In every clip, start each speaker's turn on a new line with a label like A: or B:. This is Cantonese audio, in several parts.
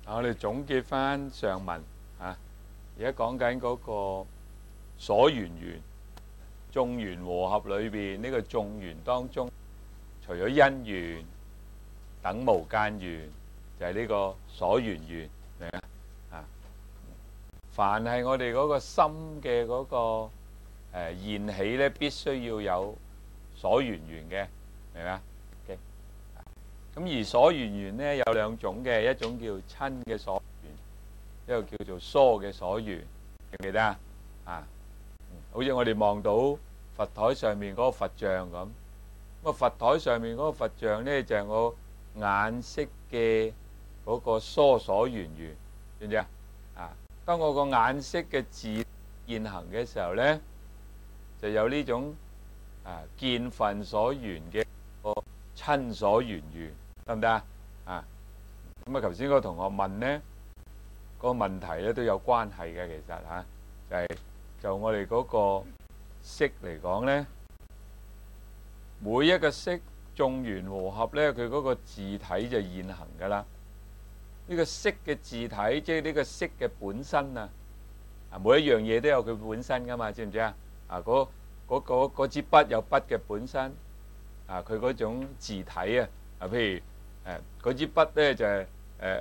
A: 我哋總結翻上文啊，而家講緊嗰個所緣緣，眾緣和合裏邊呢個眾緣當中，除咗因緣等無間緣，就係呢個所緣緣，明啊？啊，凡係我哋嗰個心嘅嗰個現起咧，必須要有所緣緣嘅，明啊？咁而所緣緣咧有兩種嘅，一種叫親嘅所緣，一個叫做疏嘅所緣，記唔記得啊？啊，好似我哋望到佛台上面嗰個佛像咁，咁啊佛台上面嗰個佛像咧就係我眼識嘅嗰個疏所緣緣，知唔知啊？啊，當我個眼識嘅自現行嘅時候咧，就有呢種見分所緣嘅個親所緣緣。得唔得啊？啊，咁啊，頭先嗰個同學問呢，嗰個問題咧都有關係嘅，其實嚇，就我哋嗰個色嚟講咧，每一個色眾緣和合咧，佢嗰個自體就現行噶啦。呢個色嘅自體，即係呢個色嘅本身啊，每一樣嘢都有佢本身噶嘛，知唔知啊？嗰支筆有筆嘅本身，佢嗰種自體啊，譬如。嗰支筆咧就係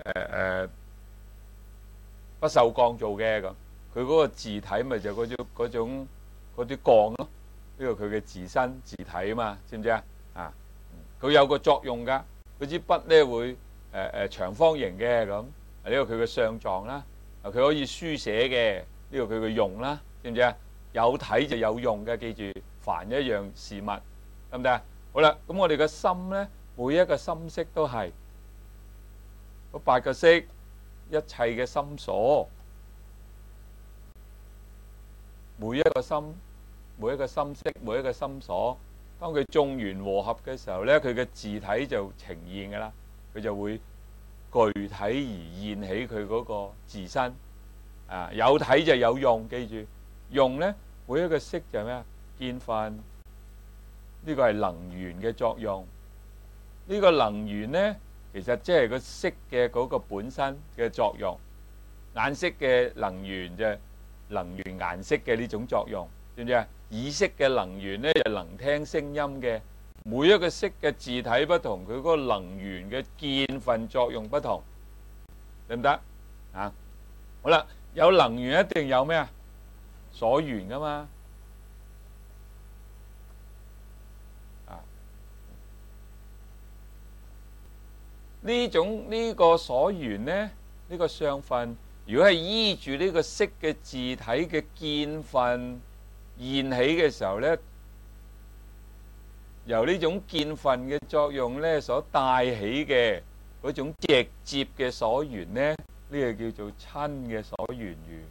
A: 不鏽鋼做嘅咁，佢嗰個自體咪就嗰啲鋼咯，呢個佢嘅自身自體啊嘛，知唔知啊？啊，佢有個作用㗎，嗰支筆咧會長方形嘅咁，呢個佢嘅相狀啦，佢可以書寫嘅，呢個佢嘅用啦，知唔知啊？有體就有用嘅，記住，凡一樣事物，得唔得啊？好啦，咁我哋嘅心咧。每一個心識都係嗰八個識，一切嘅心所。每一個心，每一個心識，每一個心所，當佢眾緣和合嘅時候咧，佢嘅自體就呈現㗎啦。佢就會具體而現起佢嗰個自身。有體就有用，記住用咧，每一個識就係咩啊？見分，呢個係能緣嘅作用。呢個能緣呢，其實即係個色嘅嗰個本身嘅作用。眼識嘅能緣就係能緣顏色嘅呢種作用，知唔知啊？耳識嘅能緣呢，就能聽聲音嘅。每一個色嘅自體不同，佢嗰個能緣嘅見分作用不同，得唔得啊？好啦，有能緣一定有咩啊？所緣噶嘛。呢個所緣呢，呢個相分，如果係依住呢個色嘅自體嘅見分現起嘅時候呢，由呢種見分嘅作用呢所帶起嘅嗰種直接嘅所緣呢，呢個叫做親嘅所緣緣，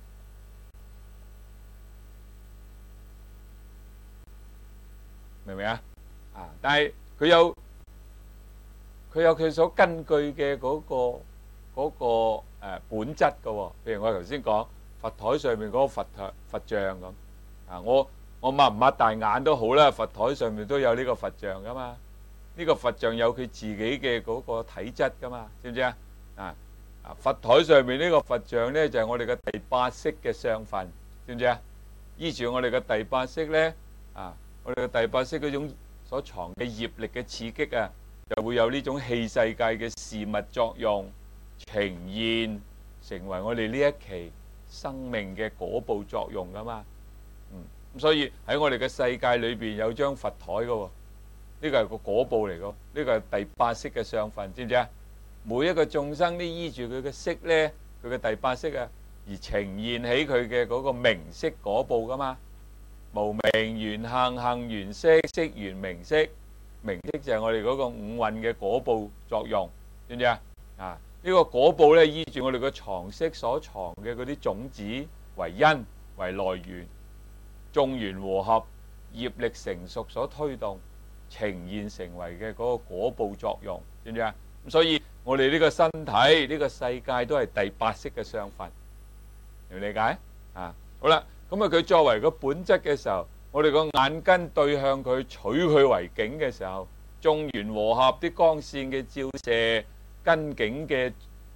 A: 明唔明啊？但係佢有佢所根據嘅嗰個本質嘅喎，譬如我頭先講佛台上面嗰個佛像咁，我擘唔擘大眼都好啦，佛台上面都有呢個佛像噶嘛，呢個佛像有佢自己嘅嗰個體質噶嘛，知唔知啊？佛台上面呢個佛像咧就係我哋嘅第八識嘅相分，知唔知啊？依住我哋嘅第八識咧，我哋嘅第八識嗰種所藏嘅業力嘅刺激啊，就會有呢種器世界嘅事物作用呈現，成為我哋呢一期生命嘅果報作用噶嘛。咁所以喺我哋嘅世界裏邊有張佛台噶喎，呢個係個果報嚟噶，呢個係第八識嘅相分，知唔知啊？每一個眾生都依住佢嘅識咧，佢嘅第八識啊，而呈現起佢嘅嗰個名色果報噶嘛。無明緣行，行緣識，識緣名色。名色就係我哋嗰個五蘊嘅果報作用，知唔知啊？呢個果報咧依住我哋個藏識所藏嘅嗰啲種子為因為來源，眾緣和合，業力成熟所推動，呈現成為嘅嗰個果報作用，知唔知啊？咁所以我哋呢個身體呢個世界都係第八識嘅相分，明唔理解？好啦，咁佢作為個本質嘅時候，我哋個眼根對向佢，取佢為境嘅時候，眾緣和合啲光線嘅照射，根境嘅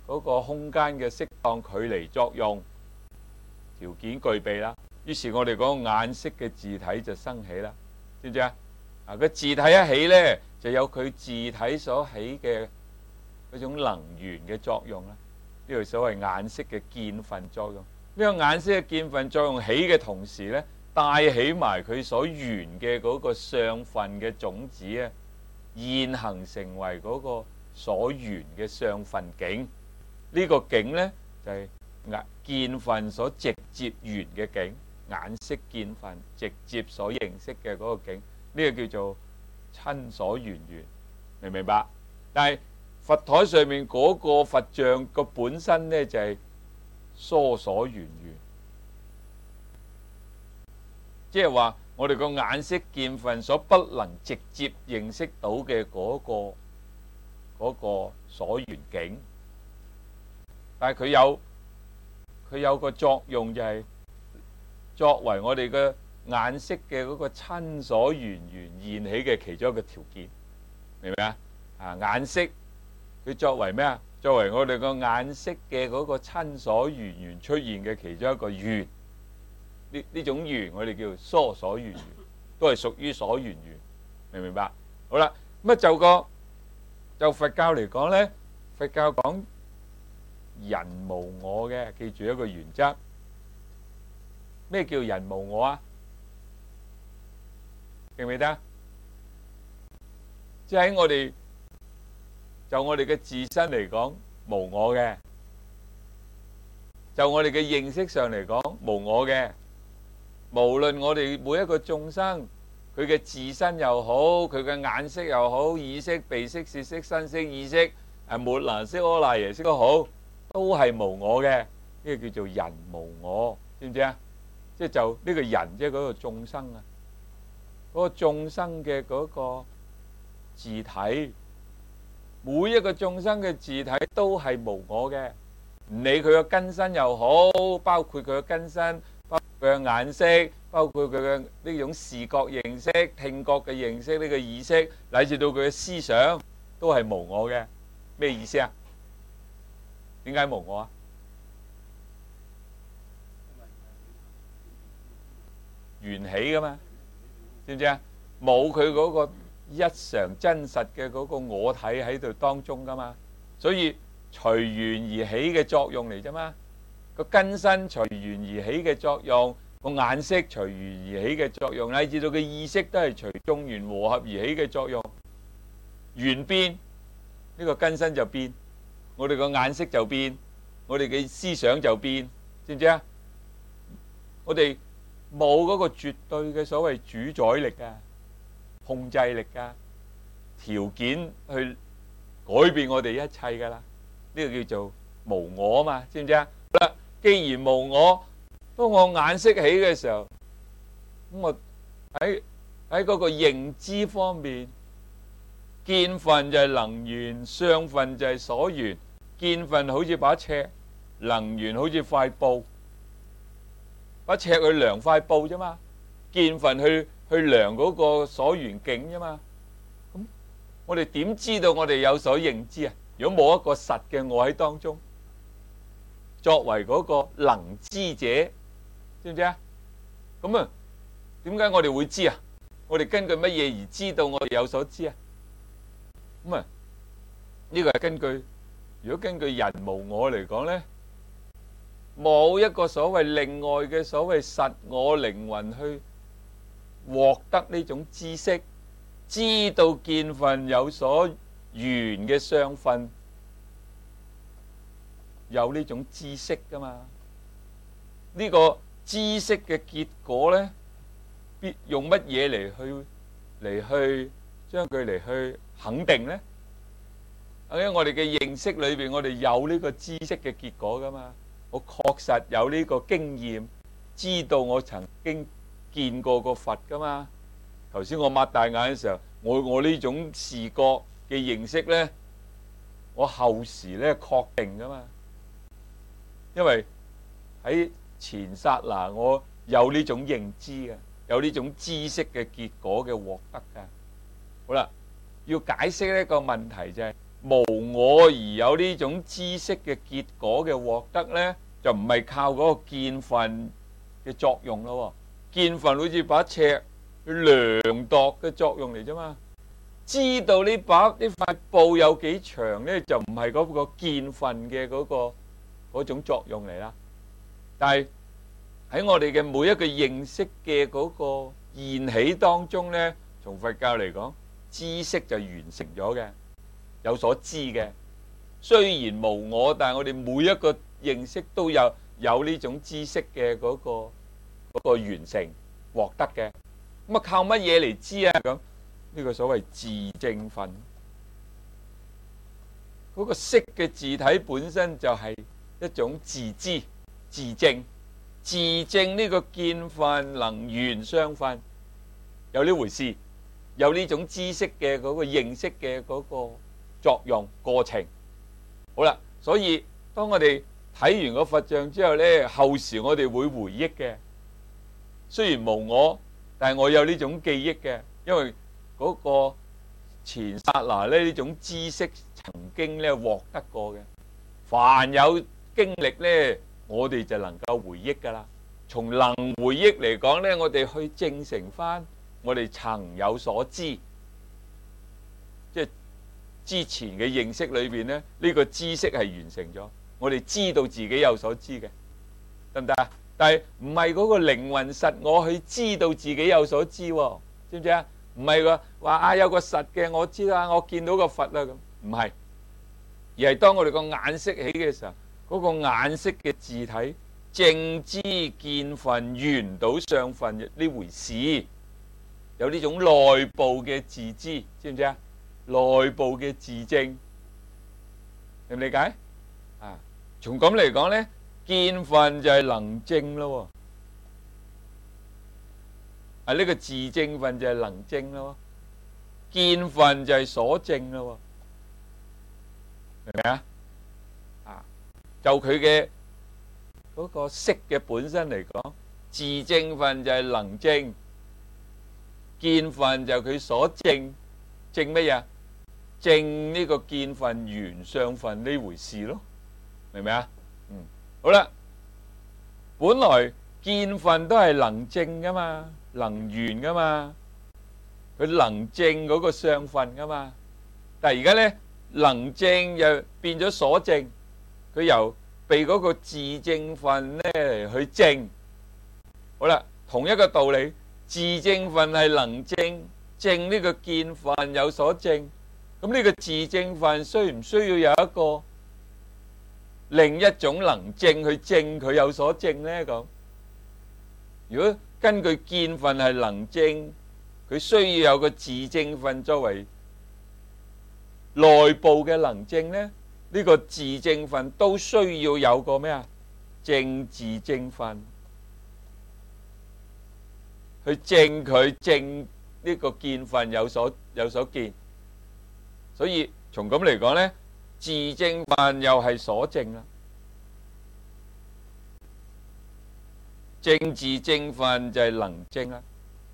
A: 嗰個空間嘅適當距離作用條件具備啦，於是我哋嗰個眼色嘅自體就生起啦，知唔知啊？個自體一起呢，就有佢自體所起嘅嗰種能源嘅作用啦。呢個所謂眼色嘅見分作用。呢個眼色嘅見分作用起嘅同時呢，帶起埋佢所緣嘅嗰個相分嘅種子啊，現行成為嗰個所緣嘅相分境。呢個境呢，就係見分所直接緣嘅境，眼色見分直接所認識嘅嗰個境，呢個叫做親所緣緣，明唔明白？但係佛台上面嗰個佛像個本身呢，就係疏所緣緣，即係話我哋個眼色見分所不能直接認識到嘅嗰個所緣境，但係佢有個作用，就係作為我哋嘅眼色嘅嗰個親所緣緣現起嘅其中一個條件，明唔明啊？眼色佢作為咩啊？作為我哋個眼色嘅嗰個親所緣緣出現嘅其中一個緣，呢種緣我哋叫疏所緣緣，都係屬於所緣緣，明唔明白？好啦，咁就佛教嚟講呢，佛教講人無我嘅，記住一個原則。咩叫人無我啊？記唔記得？即係喺我哋嘅自身嚟講無我嘅，就我哋嘅認識上嚟講無我嘅。無論我哋每一個眾生，佢嘅自身又好，佢嘅眼色又好，耳色、鼻色、舌色、身色、意識，末那識、阿賴耶識都好，都係無我嘅。呢個叫做人無我，知唔知啊？即係就呢個人，即係嗰個眾生啊，嗰個眾生嘅嗰個自體，每一個眾生嘅自體都係無我嘅，唔理佢嘅根身又好，包括佢嘅根身，包括佢嘅眼色，包括佢嘅呢種視覺認識、聽覺嘅認識，呢個意識，乃至到佢嘅思想，都係無我嘅。咩意思啊？點解無我啊？緣起噶嘛，知唔知啊？冇佢嗰個一常真實嘅嗰個我體喺度當中噶嘛，所以隨緣而起嘅作用嚟啫嘛。個根身隨緣而起嘅作用，個眼色隨緣而起嘅作用，乃至到個意識都係隨眾緣和合而起嘅作用。緣變，呢個根身就變，我哋個眼色就變，我哋嘅思想就變，知唔知啊？我哋冇嗰個絕對嘅所謂主宰力啊、控制力啊、條件去改變我哋一切噶啦，呢個叫做無我啊嘛，知唔知啊？好啦，既然無我，當我眼色起嘅時候，咁我喺嗰個認知方面，見分就係能緣，相分就係所緣。見分好似把尺，能緣好似塊布。把尺去量塊布啫嘛，見分去量嗰個所緣境啫嘛。咁我哋點知道我哋有所認知啊？如果冇一個實嘅我喺當中，作為嗰個能知者，知唔知啊？咁啊，點解我哋會知啊？我哋根據乜嘢而知道我哋有所知啊？咁啊，呢個係根據，如果根據人無我嚟講咧，冇一個所謂另外嘅所謂實我靈魂去獲得呢種知識，知道見分有所緣嘅相分，有呢種知識噶嘛？呢個知識嘅結果呢，必用乜嘢嚟去將佢嚟去肯定呢？喺我哋嘅認識裏邊，我哋有呢個知識嘅結果噶嘛？我確實有呢個經驗，知道我曾經見過個佛噶嘛。頭先我擘大眼嘅時候，我呢種視覺嘅認識呢，我後時呢確定噶嘛。因為喺前剎那我有呢種認知嘅，有呢種知識嘅結果嘅獲得噶。好啦，要解釋呢個問題就係無我而有呢種知識嘅結果嘅獲得呢，就唔係靠嗰個見分嘅作用咯。見分好似把尺去量度嘅作用嚟啫嘛。知道呢塊布有幾長呢，就唔係嗰個見分嘅嗰種作用嚟啦。但係喺我哋嘅每一個認識嘅嗰個現起當中呢，從佛教嚟講，知識就完成咗嘅，有所知嘅。雖然無我，但係我哋每一個認識都有呢種知識嘅嗰個完成獲得嘅。咁啊靠乜嘢嚟知啊？咁呢個所謂自證分，嗰個識嘅字體本身就係一種自知、自證。自證呢個見分能緣相分，有呢回事，有呢種知識嘅嗰個認識嘅嗰個作用過程。好啦，所以當我哋睇完個佛像之後呢，後時我哋會回憶嘅。雖然無我，但係我有呢種記憶嘅，因為嗰個前剎那呢種知識曾經呢獲得過嘅。凡有經歷呢，我哋就能夠回憶噶啦。從能回憶嚟講呢，我哋去證成翻我哋曾有所知，即係之前嘅認識裏邊呢，呢個知識係完成咗，我哋知道自己有所知嘅，得唔得啊？但係唔係嗰個靈魂實我去知道自己有所知喎，知唔知啊？唔係話啊有個實嘅我知啦，我見到個佛啦咁，唔係，而係當我哋個眼識起嘅時候。嗰個眼識嘅字體，正知見分緣到相分呢回事，有呢種內部嘅自知，知唔知啊？內部嘅自證，理唔理解？啊，從咁嚟講呢，見分就係能證咯。啊，呢個自證分就係能證咯，見分就係所證咯，明唔明啊？就佢嘅嗰個識嘅本身嚟講，自證分就係能證，見分就係佢所證，證乜嘢？證呢個見分緣相分呢回事咯，明唔明啊？好啦，本來見分都係能證噶嘛，能緣噶嘛，佢能證嗰個相分噶嘛，但係而家咧能證又變咗所證。佢由被嗰個自證分咧嚟去證，好啦，同一個道理，自證分係能證，證呢個見分有所證，咁呢個自證分需唔需要有一個另一種能證去證佢有所證呢？咁如果根據見分係能證，佢需要有個自證分作為內部嘅能證呢？呢個自證分都需要有個咩啊？證自證分去證佢證呢個見分有所見，所以從咁嚟講呢，自證分又係所證啦。證自證分就係能證啦。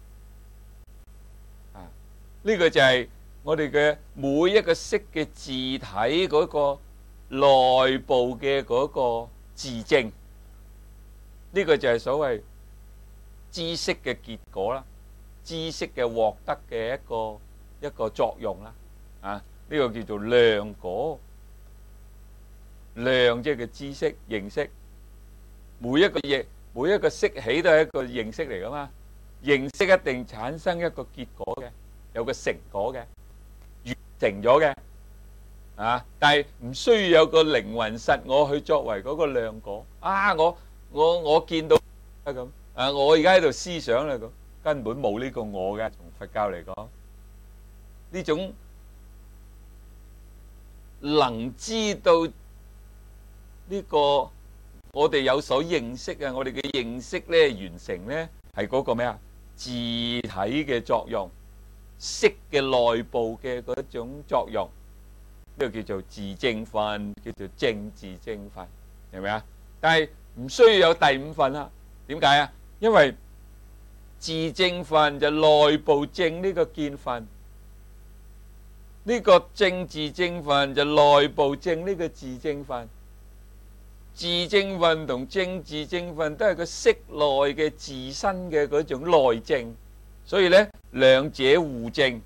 A: 啊，呢個就係我哋嘅每一個識嘅字體嗰個內部嘅嗰個自證，呢個就係所謂知識嘅結果啦，知識嘅獲得嘅一個作用啦。啊，呢個叫做量果，量即係個知識認識，每一個識起都係一個認識嚟噶嘛，認識一定產生一個結果嘅，有個成果嘅，完成咗嘅。啊！但係唔需要有個靈魂實我去作為嗰個量果啊！我見到咁啊！我而家喺度思想啦，咁根本冇呢個我嘅。從佛教嚟講，呢種能知道呢個我哋有所認識啊，我哋嘅認識咧完成咧係嗰個咩啊？自體嘅作用，識嘅內部嘅嗰種作用。呢個叫做自證分，叫做證自證分，明唔明啊？但係唔需要有第五分啦。點解啊？因為自證分就內部證呢個見分， 呢個正字正分就內部正呢個字正分，字正分同正字正分都係個色內嘅自身嘅嗰種內正，所以呢兩者互正，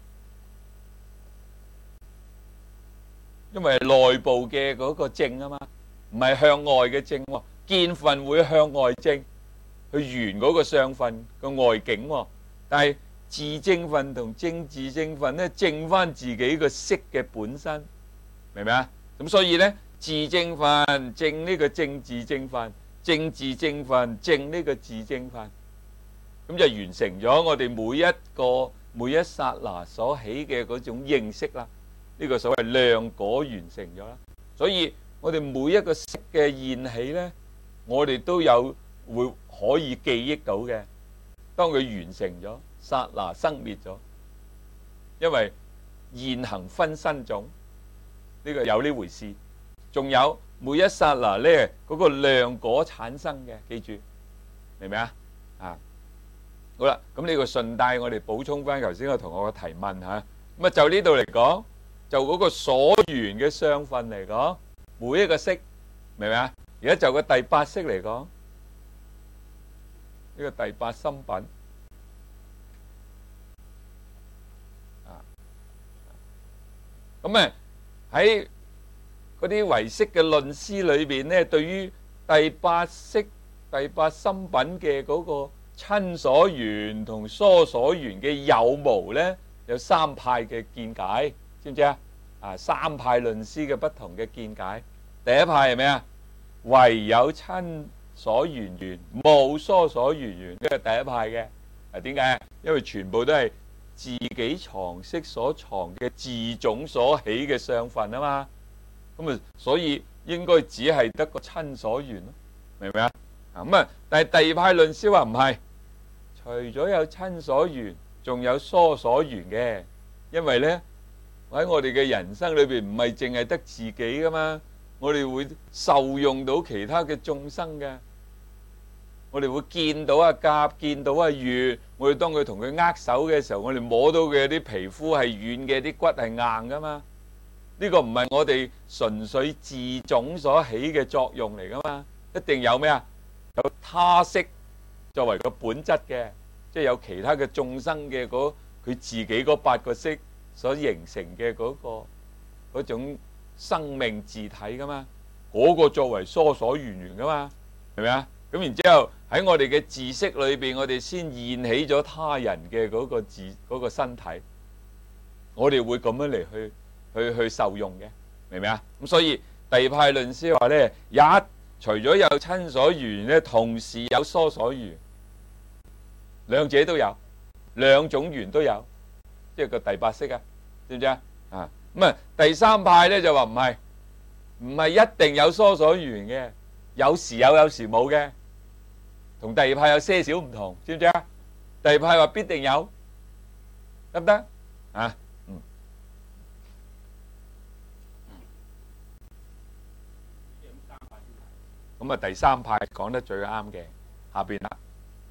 A: 因為係內部嘅嗰個正啊嘛，唔係向外嘅正喎，見分會向外正，去圓嗰個相分個外境喎，但係字正分同正字正分咧，正翻自己個色嘅本身，明唔明啊？咁所以咧，字正分正呢個正字正分，正字正分正呢個字正分，咁就完成咗我哋每一剎那所起嘅嗰種認識啦。呢個所謂量果完成咗啦。所以我哋每一個色嘅現起咧，我哋都有會可以記憶到嘅。當佢完成咗。剎那生滅咗，因為現行分身種，呢個有呢回事。仲有每一剎那咧，嗰個量果產生嘅，記住明唔明啊？啊，好啦，咁呢個順帶我哋補充翻頭先個同學嘅提問嚇。咁啊，就呢度嚟講，就嗰個所緣嘅相分嚟講，每一個色，明唔明啊？而家就個第八識嚟講，呢個第八心品。咁啊喺嗰啲唯識嘅論師裏邊咧，對於第八識、第八心品嘅嗰個親所緣同疏所緣嘅有無咧，有三派嘅見解，知唔知啊？啊，三派論師嘅不同嘅見解。第一派係咩啊？唯有親所緣緣，無疏所緣緣，呢個第一派嘅。啊，點解？因為全部都係自己藏識所藏嘅自種所起嘅相分啊嘛，咁啊，所以應該只係得個親所緣咯，明唔明啊？咁啊，但係第二派論師話唔係，除咗有親所緣，仲有疏所緣嘅，因為呢，喺我哋嘅人生裏邊唔係淨係得自己噶嘛，我哋會受用到其他嘅眾生嘅。我哋會見到阿甲，見到阿乙，我哋當佢同佢握手嘅時候，我哋摸到嘅啲皮膚係軟嘅，啲骨係硬噶嘛。呢個唔係我哋純粹自種所起嘅作用嚟噶嘛，一定有咩啊？有他識作為個本質嘅，即係有其他嘅眾生嘅佢自己嗰八個識所形成嘅嗰種生命自體噶嘛，嗰個作為疏所緣緣噶嘛，係咪啊？咁然之後喺我哋嘅自識裏邊，我哋先現起咗他人嘅嗰個身體，我哋會咁樣嚟去受用嘅，明唔明啊？咁所以第二派論師話咧，除咗有親所緣咧，同時有疏所緣，兩者都有，兩種緣都有，即係個第八識啊，知唔知啊？啊，咁啊第三派咧就話唔係一定有疏所緣嘅，有時有，有時冇嘅。同第二派有些少唔同，知唔知啊？第二派話必定有，得唔得啊？咁啊，第三派講得最啱嘅，下邊啦。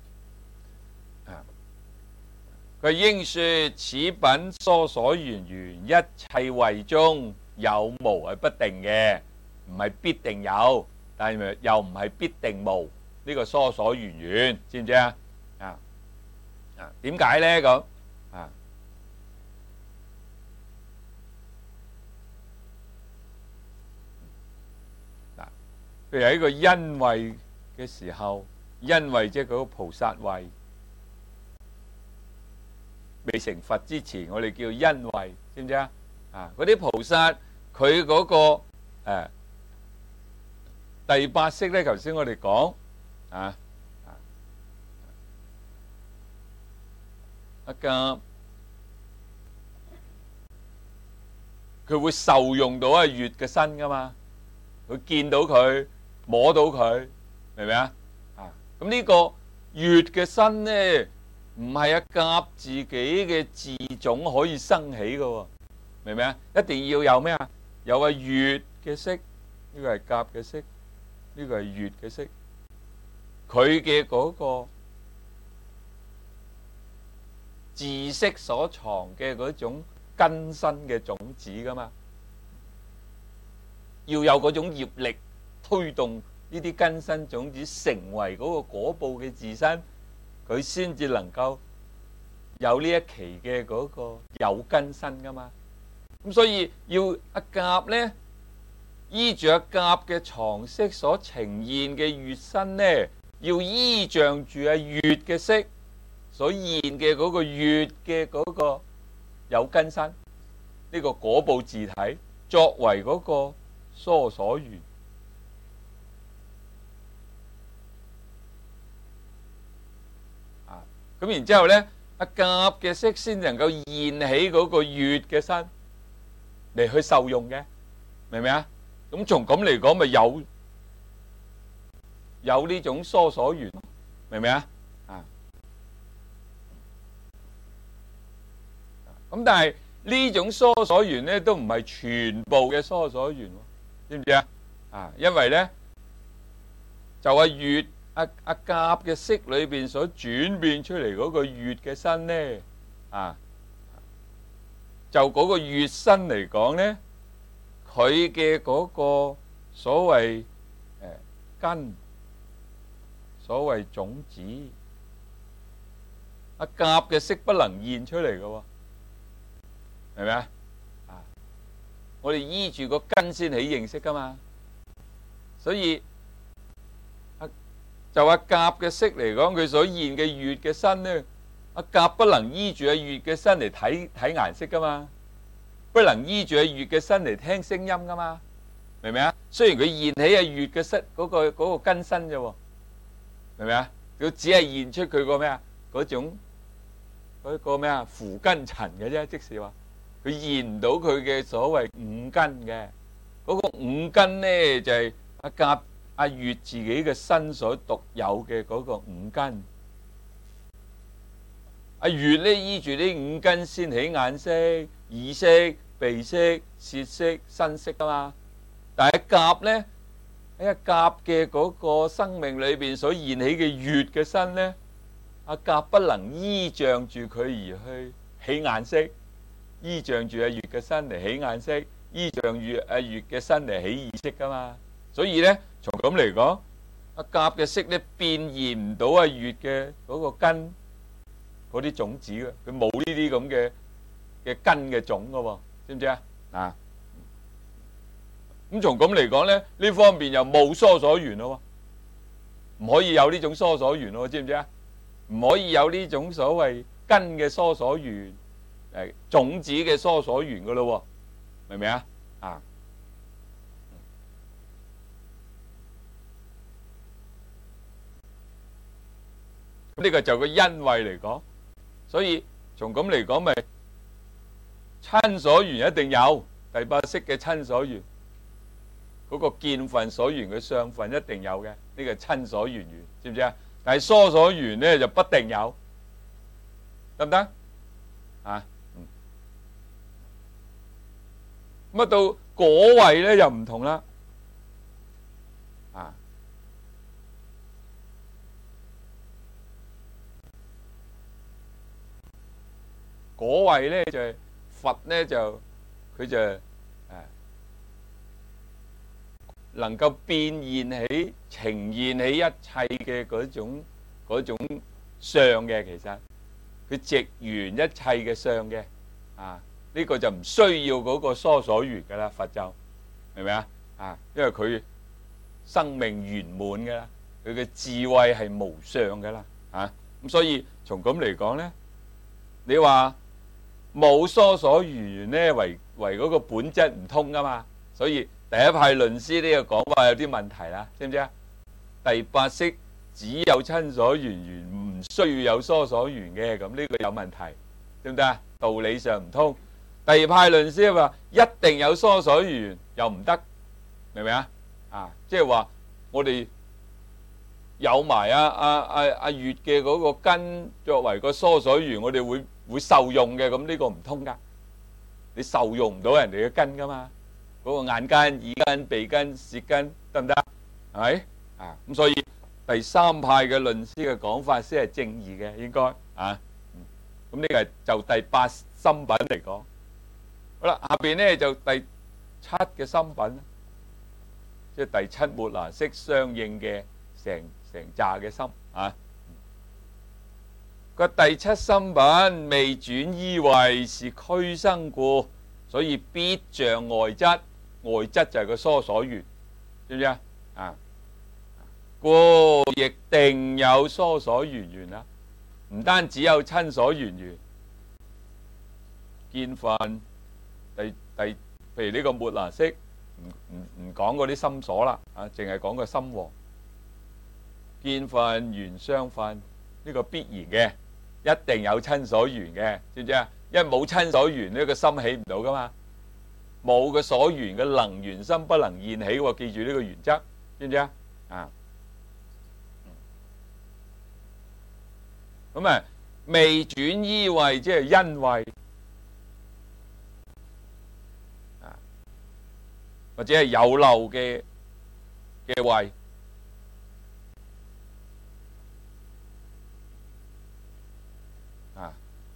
A: 佢應說此品疏所緣緣，一切位中有無係不定嘅，唔係必定有，但係又唔係必定無。呢個疏所緣緣，知唔知啊？點解咧咁啊？嗱，譬如喺個因位嘅時候，因位即係嗰個菩薩位，未成佛之前，我哋叫因位，知唔知啊？啊，嗰啲菩薩佢嗰個第八識咧，頭先我哋講。阿甲佢會受用到阿乙嘅身噶嘛，佢見到佢摸到佢，明唔明啊？咁呢個乙嘅身咧，唔係阿甲自己嘅自種可以生起噶，明唔明啊？一定要有咩啊？有阿乙嘅識，呢個係甲嘅識，呢個係乙嘅識。佢嘅嗰個自識所藏嘅嗰種根生嘅種子噶嘛，要有嗰種業力推動呢啲根生種子成為嗰個果報嘅自身，佢先至能夠有呢一期嘅嗰個有根生噶嘛。咁所以要阿甲呢，依住阿甲嘅藏色所呈現嘅月身呢，要依仗住阿月嘅色所現嘅嗰個月嘅嗰個有根生呢個果報自體，作為嗰個疏所緣。咁然之後呢，阿甲嘅色先能夠現起嗰個月嘅身嚟去受用嘅，明唔明啊？咁從咁嚟講，咪有呢種疏所緣，明唔明啊？咁但係呢種疏所緣呢，都唔係全部嘅疏所緣，知唔知啊？因為呢，就阿月阿甲嘅色裏邊所轉變出嚟嗰個月嘅身呢，就嗰個月身嚟講呢，佢嘅嗰個所謂根，所謂種子，阿甲嘅色不能現出嚟嘅喎，明唔明啊？我哋依住個根先起認識噶嘛，所以就阿甲嘅色嚟講，佢所現嘅月嘅身呢，阿甲不能依住阿月嘅身嚟睇顏色噶嘛，不能依住阿月嘅身嚟聽聲音噶嘛，明唔明啊？雖然佢現起阿月嘅色嗰個根身啫，明唔明啊？佢只係現出佢個咩啊？嗰種嗰個咩啊？扶根塵嘅啫，即是話佢現唔到佢嘅所謂五根嘅嗰個五根呢，就係阿甲阿月自己嘅身所獨有嘅嗰個五根。阿月呢，依住呢五根先起眼色、耳色、鼻色、舌色、身色啊嘛。但係甲呢，喺阿甲嘅嗰個生命裏邊所現起嘅月嘅身呢，阿甲不能依仗住佢而去起眼色，依仗住阿月嘅身嚟起眼色，依仗住阿月嘅身嚟起耳色噶嘛。所以呢，從咁嚟講，阿甲嘅色呢，變現唔到阿月嘅嗰個根嗰啲種子嘅，佢冇呢啲咁嘅根嘅種噶喎，知唔知啊？咁從咁嚟講呢，呢方面又冇疏所緣咯，唔可以有呢種疏所緣咯，知唔知啊？唔可以有呢種所謂根嘅疏所緣，種子嘅疏所緣噶咯，明唔明啊？呢個就個因位嚟講，所以從咁嚟講，咪親所緣一定有第八識嘅親所緣，嗰個見分所緣嘅相分一定有嘅，呢個親所緣緣，知唔知啊？但係疏所緣呢，就不定有，得唔得？咁到果位呢，又唔同啦，果位呢，就係佛呢，就佢就能夠變現起、呈現起一切嘅嗰種相嘅，其實佢直緣一切嘅相嘅，呢個就唔需要嗰個疏所緣噶啦，佛就明唔明啊？因為佢生命圓滿噶啦，佢嘅智慧係無上噶啦，咁所以從咁嚟講呢，你話冇疏所緣呢，為嗰個本質唔通噶嘛，所以第一派論師呢個講法有啲問題啦，知唔知啊？第八識只有親所緣緣，唔需要有疏所緣嘅，咁呢個有問題，知唔知啊？道理上唔通。第二派論師話一定有疏所緣又唔得，明唔明啊？即係話我哋有埋阿月嘅嗰個根作為個疏所緣，我哋會受用嘅，咁呢個唔通噶，你受用唔到人哋嘅根噶嘛？嗰個眼根、耳根、鼻根、舌根得唔得？係咪？咁所以第三派嘅論師嘅講法先係正義嘅，應該咁呢個係就第八心品嚟講。 好啦，下邊咧就第七嘅心品，即係第七末那識相應嘅成紮嘅心啊。個第七心品未轉依位，是俱生故，所以必像外質。外質就係個疏所緣，知唔知啊？啊，故亦定有疏所緣緣啦。唔單止有親所緣緣，見分譬如呢個末那識，唔講嗰啲心所啦，啊，淨係講個心王。見分緣相分，呢個必然嘅，一定有親所緣嘅，知唔知啊？因為冇親所緣，呢個心起唔到噶嘛。冇個所緣嘅能緣心不能現起喎，記住呢個原則，知唔知啊？啊，咁啊，未轉依位即係因位啊，或者係有漏嘅位啊。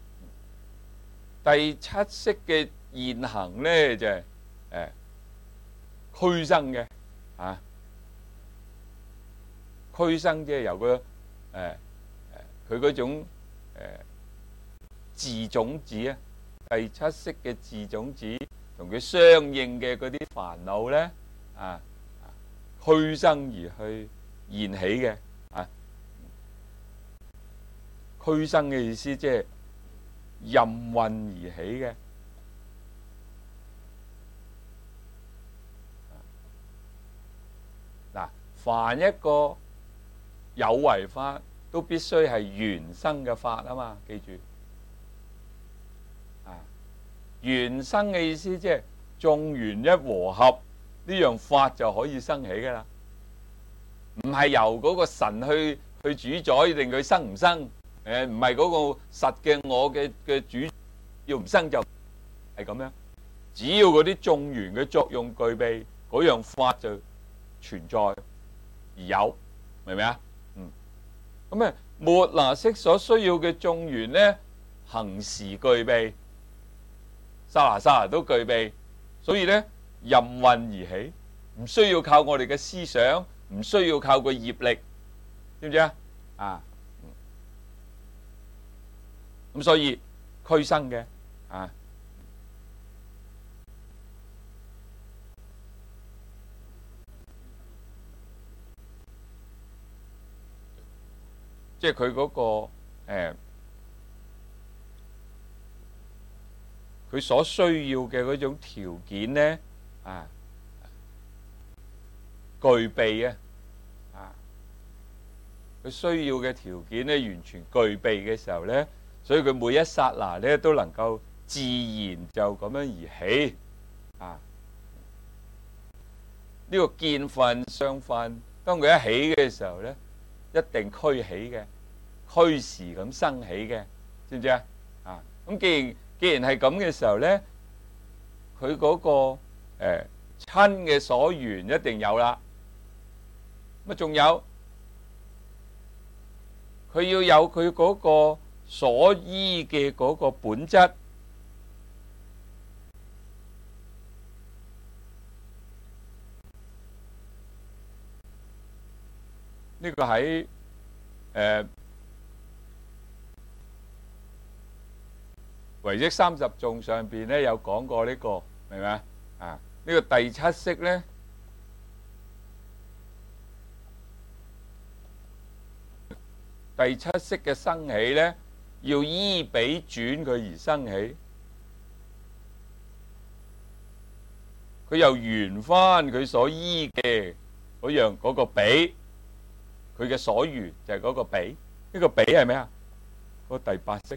A: 第七識嘅現行咧就係俱生嘅啊，俱生即係由個佢嗰種自種子啊，第七識嘅自種子同佢相應嘅嗰啲煩惱咧啊，俱生而去現起嘅啊。俱生嘅意思即係任運而起嘅。嗱，凡一個有為法都必須係緣生嘅法啊嘛，記住啊！緣生嘅意思即係眾緣一和合，呢樣法就可以生起噶啦，唔係由嗰個神去主宰令佢生唔生，唔係嗰個實嘅我嘅主要唔生就係咁樣，只要嗰啲眾緣嘅作用具備，嗰樣法就存在而有，明唔明啊？咁啊，末那識所需要嘅眾緣呢，恆時具備，剎那都具備，所以呢，任運而起，唔需要靠我哋嘅思想，唔需要靠個業力，知唔知啊？啊，咁所以俱生嘅啊。即係佢嗰個佢所需要嘅嗰種條件呢，啊，具備啊，佢需要嘅條件呢，完全具備嘅時候呢，所以佢每一剎那呢都能夠自然就咁樣而起啊。呢個見分相分，當佢一起嘅時候呢，一定俱起嘅，俱時咁生起嘅，知唔知啊？啊，咁既然係咁嘅時候咧，佢嗰個親嘅所緣一定有啦。咁仲有佢要有佢嗰個所依嘅嗰個本質。呢個喺唯識30頌上邊咧有講過呢個，明咪啊？啊，呢個第七識咧，第七識嘅生起咧，要依比轉佢而生起，佢又緣翻佢所依嘅嗰樣嗰個比，佢嘅所緣就係嗰個比。呢個比係咩啊？嗰個第八識。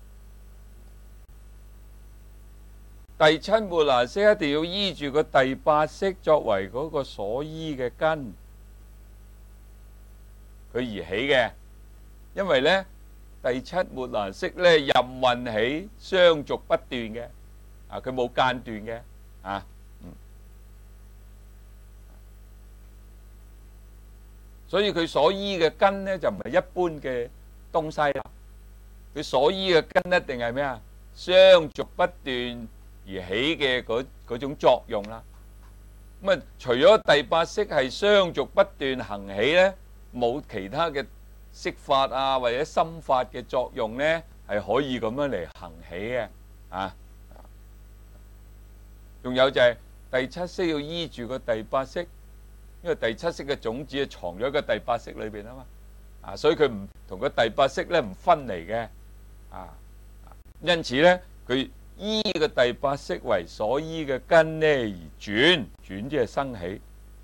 A: 第七末那識一定要依住個第八識作為嗰個所依嘅根，佢而起嘅。因為呢，第七末那識呢，任運起，相續不斷嘅，啊，佢冇間斷嘅，啊，所以佢所依嘅根呢，就唔係一般嘅東西啦。佢所依嘅根一定係咩啊？相續不斷。 而起嘅嗰種作用啦。咁啊，除咗第八識係相續不斷行起咧，冇其他嘅色法啊或者心法嘅作用咧，係可以咁樣嚟行起嘅啊。仲有就係第七識要依住個第八識，因為第七識嘅種子係藏咗喺個第八識裏邊啊嘛。啊，所以佢唔同個第八識咧唔分離嘅啊。因此咧，佢依個第八識為所依嘅根呢而轉，轉即係生起。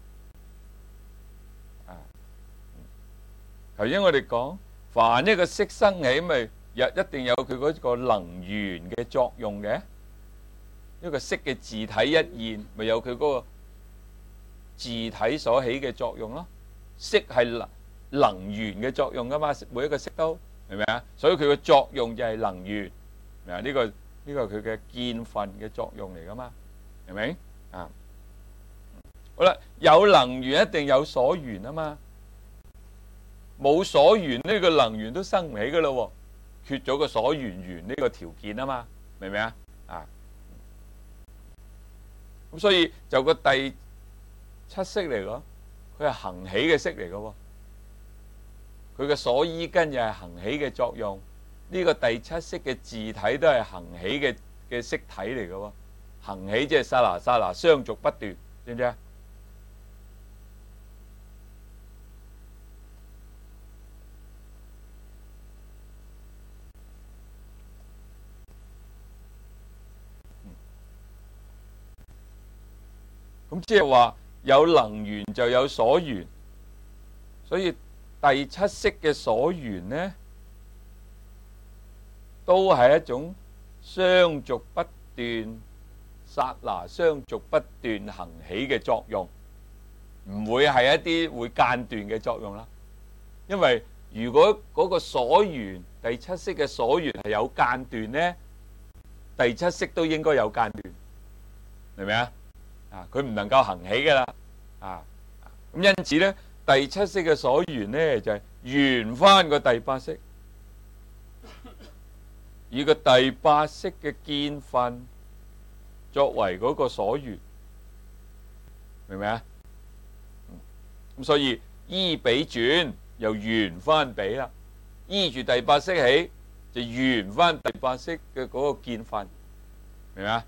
A: 啊，頭先我哋講，凡一個識生起，咪一定有佢嗰個能緣嘅作用嘅。一個識嘅自體一現，咪有佢嗰個自體所起嘅作用咯。識係能緣嘅作用噶嘛，每一個識都明唔明啊？所以佢嘅作用就係能緣，明啊？呢個係佢嘅見分嘅作用嚟噶嘛，明唔明啊？好啦，有能緣一定有所緣啊嘛，冇所緣呢個能緣都生唔起噶咯，缺咗個所緣呢個條件啊嘛，明唔明啊？啊，咁所以就個第七識嚟講，佢係行起嘅識嚟噶喎。佢嘅所依根又係行起嘅作用，呢個第七識嘅自體都係行起嘅識體嚟嘅喎。行起即係剎那剎那相續不斷，知唔知啊？咁即係話有能緣就有所緣，所以第七識嘅所緣呢，都係一種相續不斷、剎那相續不斷行起嘅作用，唔會係一啲會間斷嘅作用啦。因為如果嗰個所緣第七識嘅所緣係有間斷呢，第七識都應該有間斷，明唔明啊？啊，佢唔能夠行起噶啦，啊，咁因此咧，第七識嘅所緣咧就係緣翻個第八識，以個第八識嘅見分作為嗰個所緣，明唔明啊？咁所以依彼轉又緣翻彼啦，依住第八識起就緣翻第八識嘅嗰個見分，明唔明啊？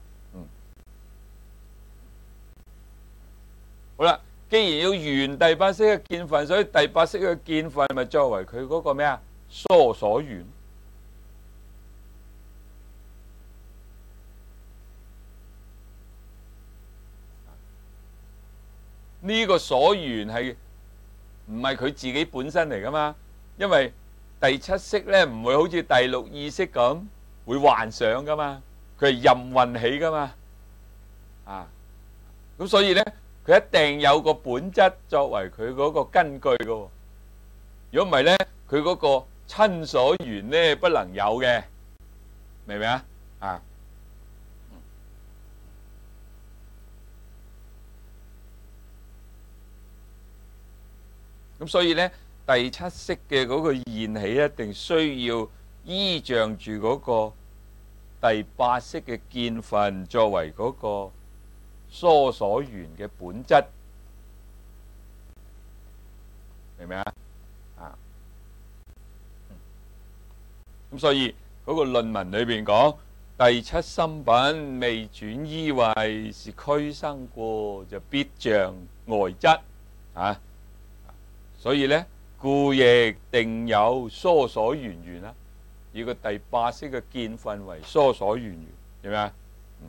A: 好啦，既然要緣第八識嘅見分，所以第八識嘅見分咪作為佢嗰個咩啊？疏所緣。呢個所緣係唔係佢自己本身嚟噶嘛？因為第七識咧唔會好似第六意識咁會幻想噶嘛，佢係任運起噶嘛。啊，咁所以咧。佢一定有個本質作為佢嗰個根據嘅，如果唔係咧，佢嗰個親所緣咧不能有嘅，明唔明啊？啊，咁所以咧，第七識嘅嗰個現起一定需要依仗住嗰個第八識嘅見分作為嗰個疏所緣嘅本質，明唔明啊？啊，咁所以嗰個論文裏邊講，第七心品未轉依位，是俱生故，就必像外質啊。所以咧，故亦定有疏所緣緣啦，以個第八識嘅見分為疏所緣緣，明唔明啊？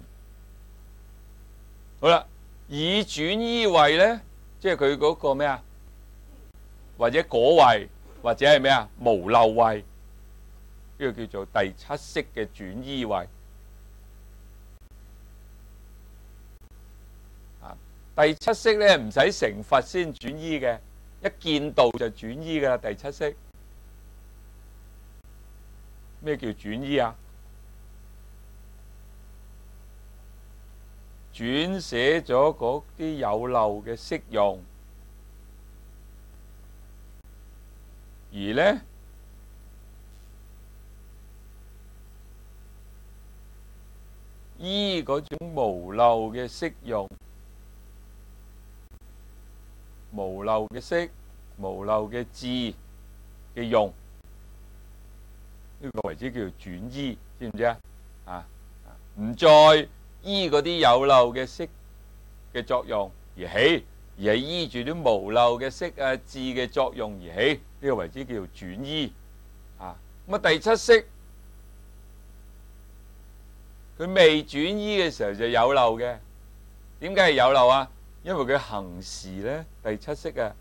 A: 好啦，以轉依位咧，即係佢嗰個咩啊？或者果位，或者係咩啊？無漏位，呢個叫做第七識嘅轉依位。啊，第七識咧唔使成佛先轉依嘅，一見道就轉依噶啦。第七識咩叫轉依啊？轉寫咗嗰啲有漏嘅識用，而呢依嗰種無漏嘅色用，無漏嘅色，無漏嘅智嘅用，呢個為之叫做轉依，知唔知啊？唔再依嗰啲有漏嘅色嘅作用而起，而係依住啲無漏嘅色啊智嘅作用而起，呢個為之叫做轉依。咁第七識佢未轉依嘅時候就有漏嘅。點解係有漏啊？因為佢行時咧，第七識啊，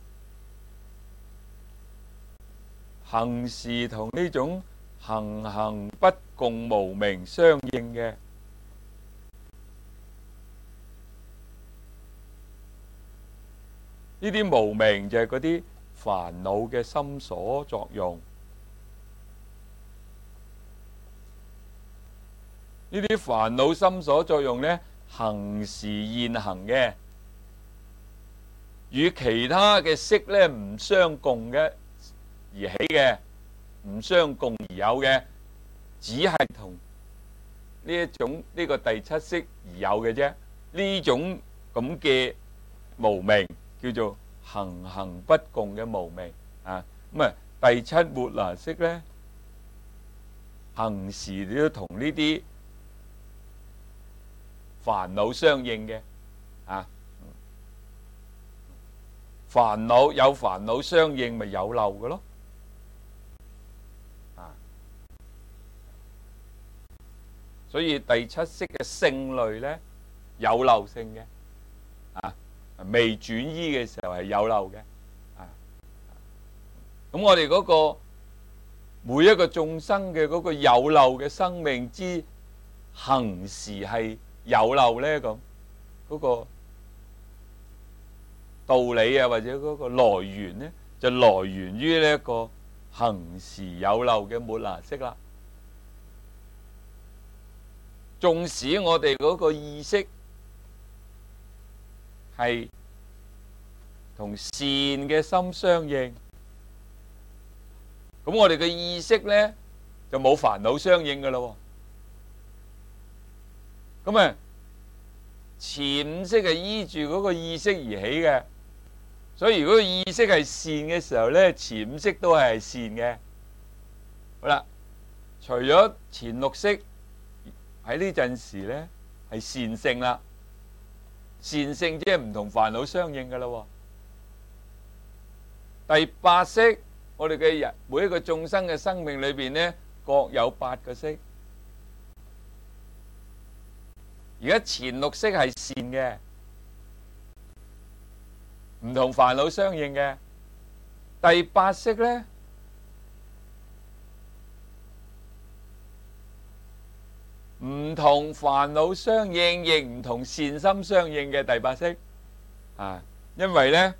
A: 行時同呢種行行不共無明相應嘅。呢啲無明就係嗰啲煩惱嘅心所作用。呢啲煩惱心所作用呢，行時現行嘅，與其他嘅色呢唔相共嘅而起嘅，唔相共而有嘅，只係同呢一種呢個第七識而有嘅啫。呢種咁嘅無明叫做行行不共嘅無明啊。咁啊，第七末那識呢，行時都同呢啲煩惱相應嘅啊，煩惱有煩惱相應，咪有漏嘅咯啊。所以第七識嘅性類咧有漏性嘅啊，未轉依嘅時候係有漏嘅啊。咁我哋嗰個每一個眾生嘅嗰個有漏嘅生命之行時係有漏咧，咁嗰個道理啊，或者嗰個來源咧，就來源於呢一個行時有漏嘅末那識啦。縱使我哋嗰個意識係同善嘅心相應，咁我哋嘅意識咧就冇煩惱相應噶啦。咁啊，前五識係依住嗰個意識而起嘅，所以如果意識係善嘅時候咧，前五識都係善嘅。好啦，除咗前六識喺呢陣時咧係善性啦，善性即係唔同煩惱相應噶啦。第八識，我哋嘅人每一個眾生嘅生命裏邊咧，各有八個識。而家前六識係善嘅，唔同煩惱相應嘅。第八識咧，唔同煩惱相應，亦唔同善心相應嘅第八識啊。因為咧，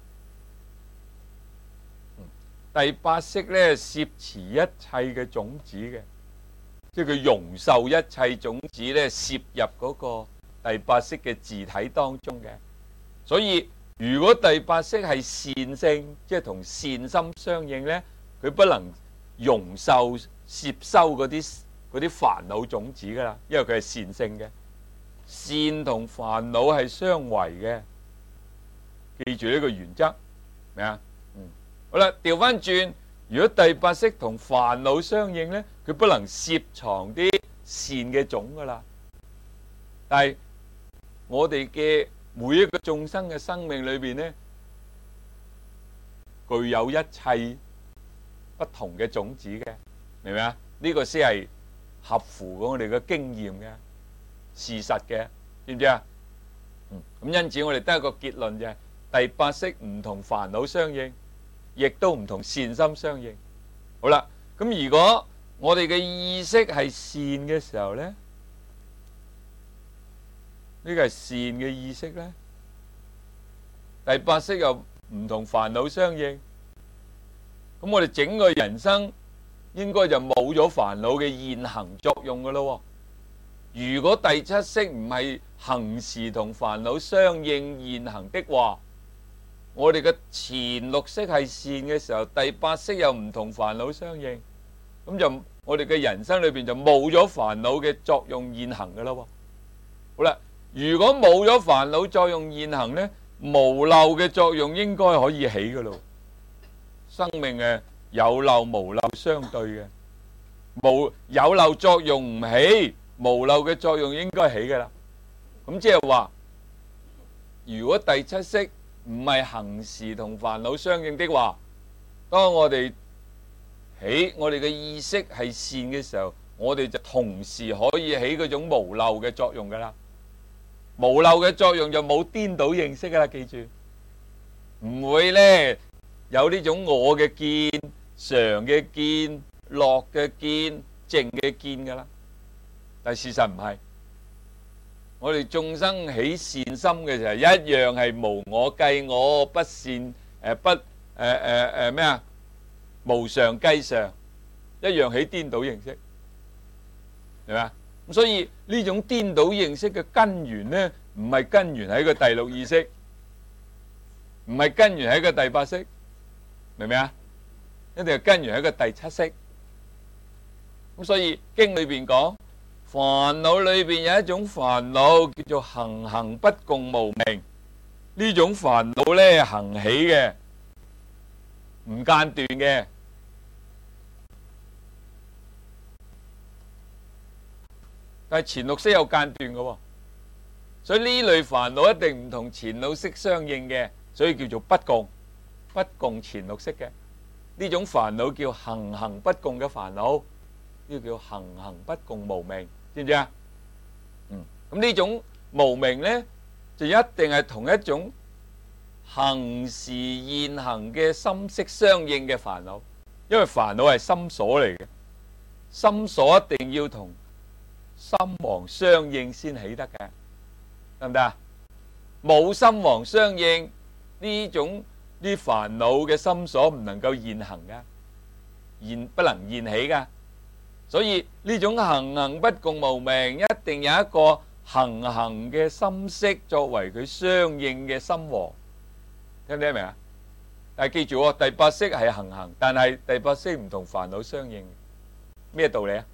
A: 第八識咧攝持一切嘅種子嘅，即係佢容受一切種子咧攝入嗰個第八識嘅自體當中嘅。所以如果第八識係善性，即係同善心相應咧，佢不能容受攝收嗰啲煩惱種子噶啦，因為佢係善性嘅。善同煩惱係相違嘅，記住呢個原則，明啊？好啦，調翻轉，如果第八識同煩惱相應咧，佢不能攝藏啲善嘅種噶啦。但係我哋嘅每一個眾生嘅生命裏邊咧，具有一切不同嘅種子嘅，明唔明啊？呢個先係合乎我哋嘅經驗嘅事實嘅，知唔知啊？咁因此我哋得一個結論就係第八識唔同煩惱相應，亦都唔同善心相應。好啦，咁如果我哋嘅意識係善嘅時候咧，呢個係善嘅意識咧，第八識又唔同煩惱相應，咁我哋整個人生應該就冇咗煩惱嘅現行作用噶咯。如果第七識唔係行時同煩惱相應現行的話，我哋嘅前六識係善嘅時候，第八識又唔同煩惱相應，咁就我哋嘅人生裏邊就冇咗煩惱嘅作用現行噶啦。 好啦，如果冇咗煩惱作用現行呢，無漏嘅作用應該可以起噶咯。生命有漏無漏相對嘅，有漏作用唔起，無漏嘅作用應該起噶啦。咁即係話，如果第七識唔係行時同煩惱相應的話，當我哋嘅意識係善嘅時候，我哋就同時可以起嗰種無漏嘅作用噶啦。無漏嘅作用就冇顛倒認識噶啦，記住，唔會呢有呢種我嘅見、常嘅見、樂嘅見、靜嘅見噶啦。但事實唔係，我哋眾生起善心嘅時候，一樣係無我計我，不善咩啊？無常計常，一樣起顛倒認識，係咪？咁所以呢種顛倒認識嘅根源呢，唔係根源喺個第六意識，唔係根源喺個第八識，明唔明啊？一定係根源喺個第七識。咁所以經裏邊講，煩惱裏邊有一種煩惱叫做行行不共無明，呢種煩惱呢，行起嘅，唔間斷嘅。但係前六識有間斷嘅喎，所以呢類煩惱一定唔同前六識相應嘅，所以叫做不共前六識嘅。呢種煩惱叫行行不共嘅煩惱，呢個叫行行不共無明，知唔知啊？咁呢種無明呢，就一定係同一種行時現行嘅心識相應嘅煩惱，因為煩惱係心所嚟嘅，心所一定要同心王相應先起得嘅，得唔得啊？冇心王相應，呢種啲煩惱嘅心所唔能夠現行噶，不能現起噶。所以呢種行行不共無明，一定有一個行行嘅心識作為佢相應嘅心王，聽唔聽明啊？但係記住喎，第八識係行行，但係第八識唔同煩惱相應，咩道理啊？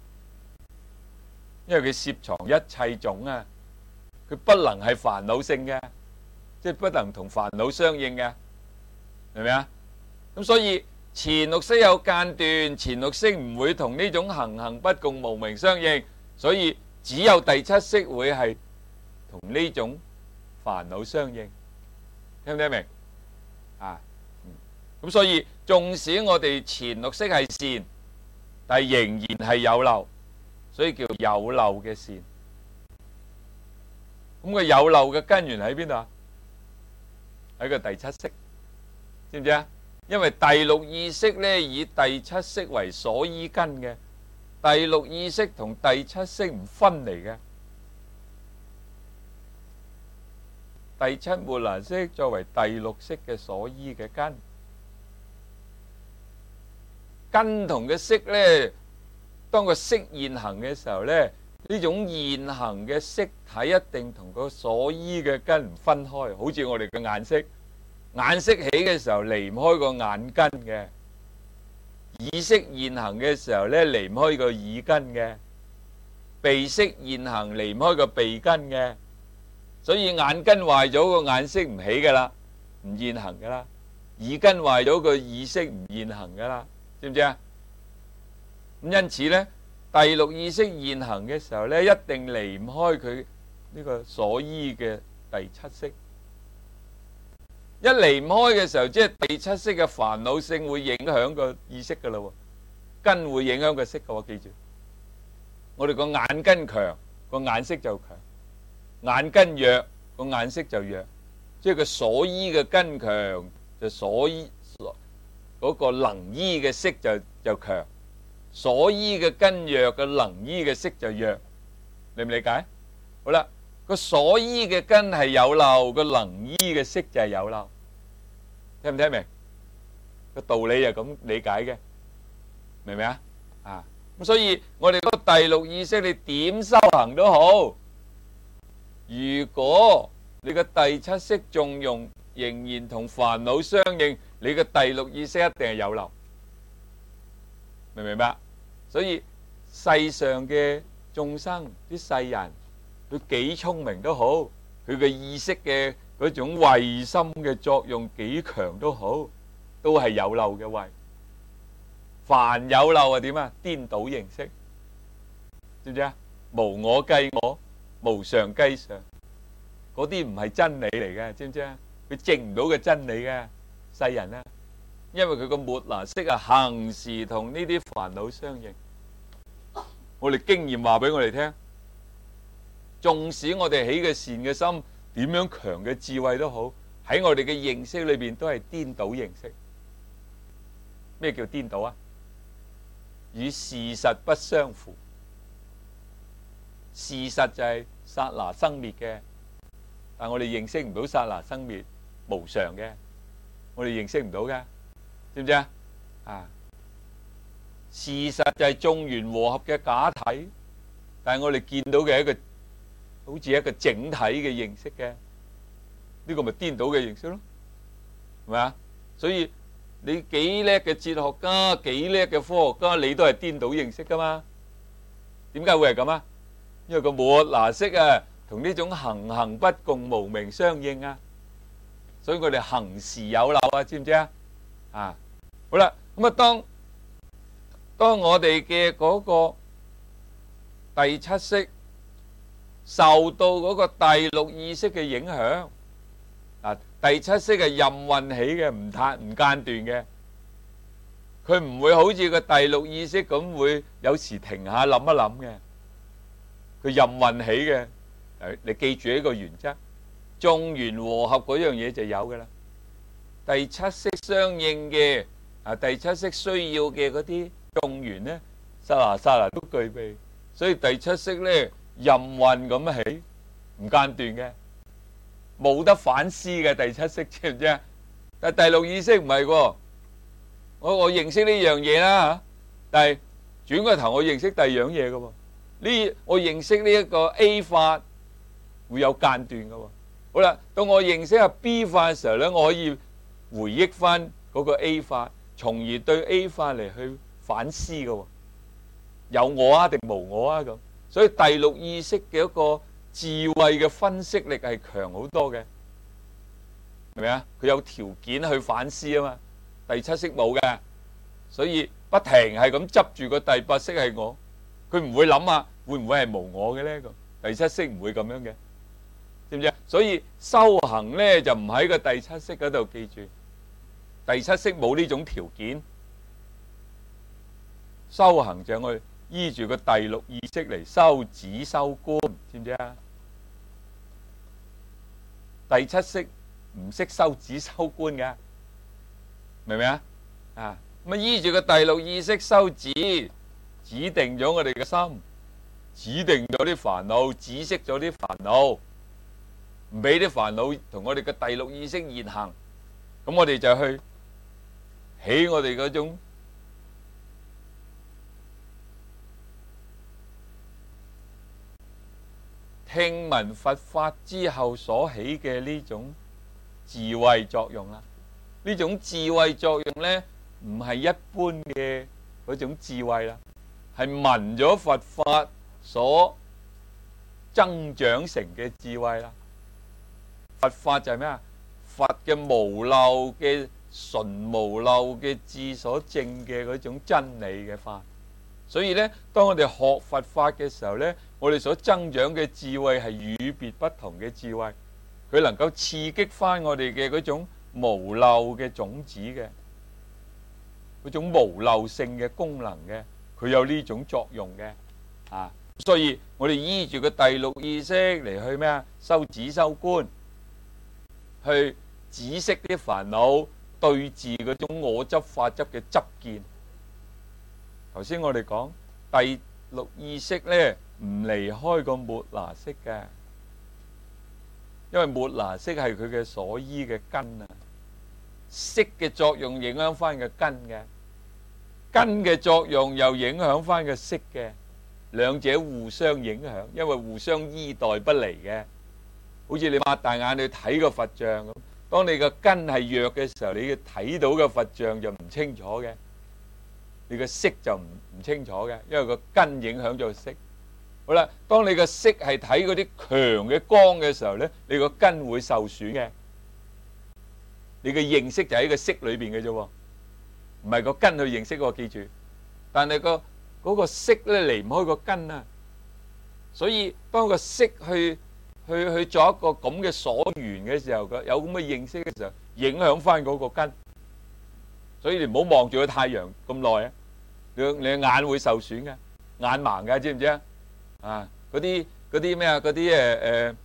A: 因為佢攝藏一切種啊，佢不能係煩惱性嘅，即係不能同煩惱相應嘅，明唔明啊？咁所以前六識有間斷，前六識唔會同呢種行行不共無明相應，所以只有第七識會係同呢種煩惱相應，聽唔聽明啊？咁所以縱使我哋前六識係善，但係仍然係有漏。所以叫有漏嘅善。咁個有漏嘅根源喺邊度啊？喺個第七識，知唔知啊？因為第六意識呢，以第七識為所依根嘅，第六意識同第七識唔分離嘅。第七末那識作為第六識嘅所依嘅根，根同嘅識呢，當個色現行嘅時候呢，呢種現行嘅色體一定同個所依嘅根唔分開，好似我哋嘅眼色，眼色起嘅時候離唔開個眼根嘅，耳色現行嘅時候呢，離唔開個耳根嘅，鼻色現行離唔開個鼻根嘅，所以眼根壞咗個眼色唔起噶啦，唔現行噶啦，耳根壞咗個耳色唔現行噶啦，知唔知啊？咁因此呢，第六意識現行嘅時候呢，一定離唔開佢呢個所依嘅第七識。一離唔開嘅時候，即係第七識嘅煩惱性會影響個意識噶啦，根會影響個識噶，記住。我哋個眼根強，個眼識就強；眼根弱，個眼識就弱。即係個所依嘅根強，就所依嗰個能依嘅識就強。所依嘅根弱，個能依嘅識就弱，理唔理解？好啦，個所依嘅根係有漏，個能依嘅識就係有漏，聽唔聽明？個道理就咁理解嘅，明唔明啊？啊，咁所以我哋嗰個第六意識，你點修行都好，如果你個第七識仲用仍然同煩惱相應，你個第六意識一定係有漏，明唔明白？所以世上嘅眾生，啲世人佢幾聰明都好，佢嘅意識嘅嗰種慧心嘅作用幾強都好，都係有漏嘅慧。凡有漏係點啊？顛倒認識，知唔知啊？無我計我，無常計常，嗰啲唔係真理嚟嘅，知唔知啊？佢證唔到嘅真理嘅世人啊，因為佢個末那識啊，恆時同呢啲煩惱相應。我哋經驗話俾我哋聽，縱使我哋起嘅善嘅心，點樣強嘅智慧都好，喺我哋嘅認識裏邊都係顛倒認識。咩叫顛倒啊？與事實不相符。事實就係剎那生滅嘅，但我哋認識唔到剎那生滅無常嘅，我哋認識唔到嘅，知唔知啊？事實就係眾緣和合嘅假體，但係我哋見到嘅一個好似一個整體嘅認識嘅，呢個咪顛倒嘅認識咯，係咪啊？所以你幾叻嘅哲學家，幾叻嘅科學家，你都係顛倒認識噶嘛？點解會係咁啊？因為個末那識啊，同呢種行行不共無明相應啊，所以我哋行時有漏啊，知唔知啊？好啦，咁啊當我哋嘅嗰個第七識受到嗰個第六意識嘅影響，第七識係任運起嘅，唔間斷嘅，佢唔會好似個第六意識咁會有時停下諗一諗嘅，佢任運起嘅。你記住一個原則，眾緣和合嗰樣嘢就有噶啦。第七識相應嘅第七識需要嘅嗰啲眾緣呢，剎那都具備，所以第七識呢，任運咁起，唔間斷嘅，冇得反思嘅第七識，知唔知啊？但係第六意識唔係喎，我認識呢樣嘢啦，但係轉個頭我認識第二樣嘢嘅喎，我認識呢一個 A 法會有間斷嘅喎。好啦，到我認識下 B 法嘅時候呢，我可以回憶翻嗰個 A 法，從而對 A 法嚟去反思嘅喎，有我啊定無我啊咁。所以第六意識嘅一個智慧嘅分析力係強好多嘅，係咪啊？佢有條件去反思啊嘛。第七識冇嘅，所以不停係咁執住個第八識係我，佢唔會諗下會唔會係無我嘅呢？第七識唔會咁樣嘅，知唔知啊？所以修行呢就唔喺個第七識嗰度，記住第七識冇呢種條件，修行就去依住個第六意識嚟修止修觀，知唔知啊？第七識唔識修止修觀噶，明唔明啊？咁依住個第六意識修止，指定咗我哋嘅心，指定咗啲煩惱，止息咗啲煩惱，唔俾啲煩惱同我哋嘅第六意識現行，咁我哋就去起我哋嗰種聽聞佛法之後所起嘅呢種智慧作用啦。呢種智慧作用呢，唔係一般嘅嗰種智慧啦，係聞咗佛法所增長成嘅智慧啦。佛法就係咩啊？佛嘅無漏嘅純無漏嘅智所證嘅嗰種真理嘅法。所以呢，當我哋學佛法嘅時候呢，我哋所增長嘅智慧係與別不同嘅智慧，佢能夠刺激翻我哋嘅嗰種無漏嘅種子嘅嗰種無漏性嘅功能嘅，佢有呢種作用嘅。所以我哋依住個第六意識嚟去咩啊？修止修觀，去止息啲煩惱，對治嗰種我執法執嘅執見。頭先我哋講第六意識呢，唔離開個末那識嘅，因為末那識係佢嘅所依嘅根啊。識嘅作用影響翻個根嘅，根嘅作用又影響翻個識嘅，兩者互相影響，因為互相依代不離嘅。好似你擘大眼去睇個佛像咁，當你個根係弱嘅時候，你睇到嘅佛像就唔清楚嘅。你個識就唔清楚嘅，因為個根影響咗識。 好啦，當你個色係睇嗰啲強嘅光嘅時候咧，你個根會受損嘅。你嘅認識就喺個色裏邊嘅啫喎，唔係個根去認識喎，記住。但係嗰個色咧離唔開個根啊，所以當個色去做一個咁嘅所緣嘅時候，有咁嘅認識嘅時候，影響翻嗰個根。所以你唔好望住個太陽咁耐啊，你眼會受損嘅，眼盲嘅，知唔知啊？啊，嗰啲咩啊，嗰啲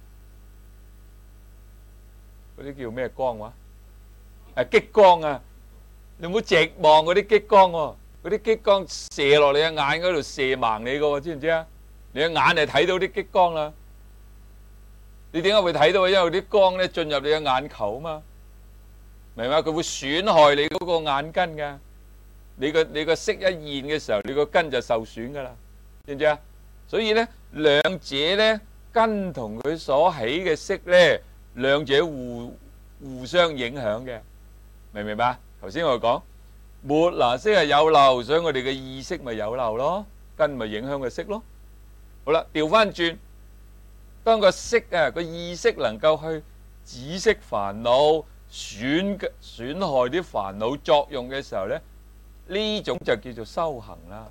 A: 嗰啲叫咩光話？激光啊！你唔好直望嗰啲激光喎，嗰啲激光射落你嘅眼嗰度射盲你嘅喎，知唔知啊？你嘅眼係睇到啲激光啦。你點解會睇到？因為啲光咧進入你嘅眼球啊嘛，明嘛？佢會損害你嗰個眼根㗎。你個色一現嘅時候，你個根就受損㗎啦，知唔知啊？所以咧，兩者咧根同佢所起嘅色咧，兩者互相影響嘅。明唔明白？頭先我講末那識係有漏，所以我哋嘅意識咪有漏咯，根咪影響個識咯。好啦，調翻轉，當個識啊個意識能夠去止息煩惱、損害啲煩惱作用嘅時候咧，呢種就叫做修行啦，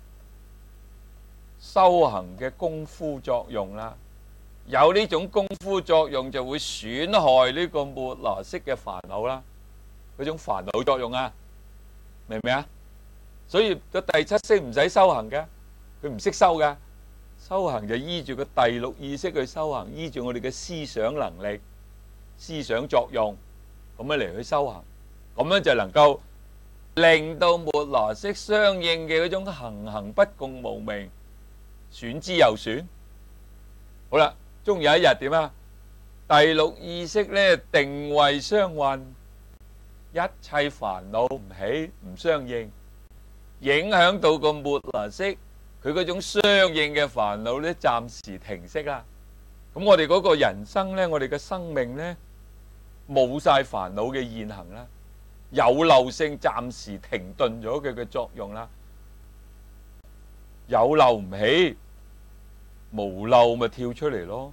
A: 修行嘅功夫作用啦。有呢種功夫作用就會損害呢個末那識嘅煩惱啦。嗰種煩惱作用啊，明唔明啊？所以個第七識唔使修行嘅，佢唔識修噶。修行就依住個第六意識去修行，依住我哋嘅思想能力、思想作用咁樣嚟去修行，咁樣就能夠令到末那識相應嘅嗰種行行不共無明，損之又損。好啦，終有一日點啊？第六意識咧定位相運。一切煩惱唔起唔相應，影響到個末那識，佢嗰種相應嘅煩惱咧暫時停息啦。咁我哋嗰個人生咧，我哋嘅生命咧冇晒煩惱嘅現行啦，有漏性暫時停頓咗佢嘅作用啦。有漏唔起，無漏咪跳出嚟咯。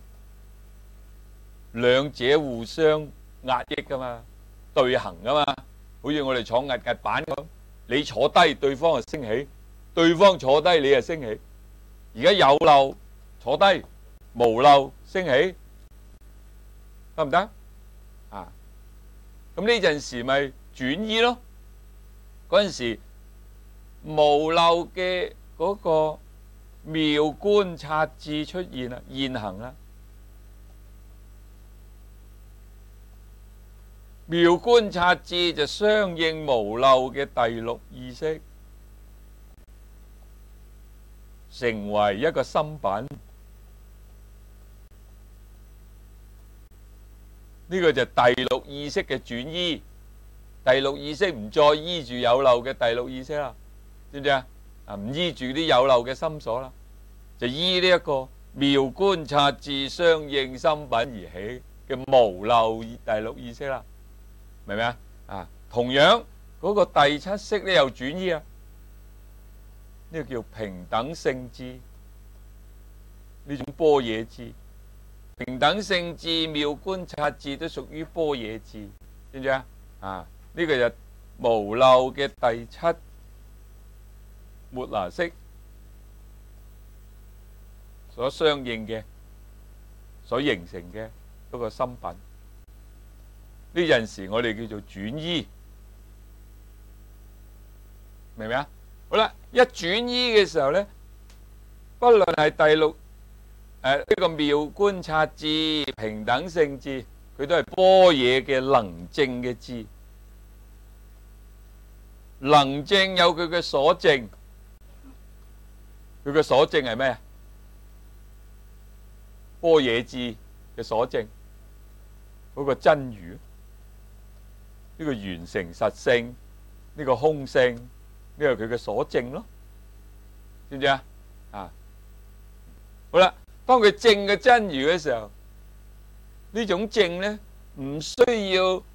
A: 兩者互相壓抑噶嘛。對行噶嘛，好似我哋坐壓板咁，你坐低，對方就升起；對方坐低，你就升起。而家有漏坐低，無漏升起，得唔得？啊，咁呢陣時咪轉依咯。嗰陣時無漏嘅嗰個妙觀察智出現啦，現行啦。妙觀察智就相應無漏嘅第六意識，成為一個心品。呢個就第六意識嘅轉依，第六意識唔再依住有漏嘅第六意識啦，知唔知啊？唔依住啲有漏嘅心所啦，就依呢一個妙觀察智相應心品而起嘅無漏第六意識啦。明唔明啊？同樣嗰個第七識咧又轉依啊，呢個叫平等性智，呢種般若智，平等性智、妙觀察智都屬於般若智，知唔知啊？呢個就無漏嘅第七末那識所相應嘅、所形成嘅嗰個心品。呢陣時我哋叫做轉依，明唔明啊？好啦，一轉依嘅時候咧，不論係第六呢個妙觀察智、平等性智，佢都係般若嘅能證嘅智。能證有佢嘅所證，佢嘅所證係咩啊？般若智嘅所證，嗰個真如。呢個完成實性，呢個空性，呢個佢嘅所證咯，知唔知啊？好啦，當佢證嘅真如嘅時候，呢種證咧唔需要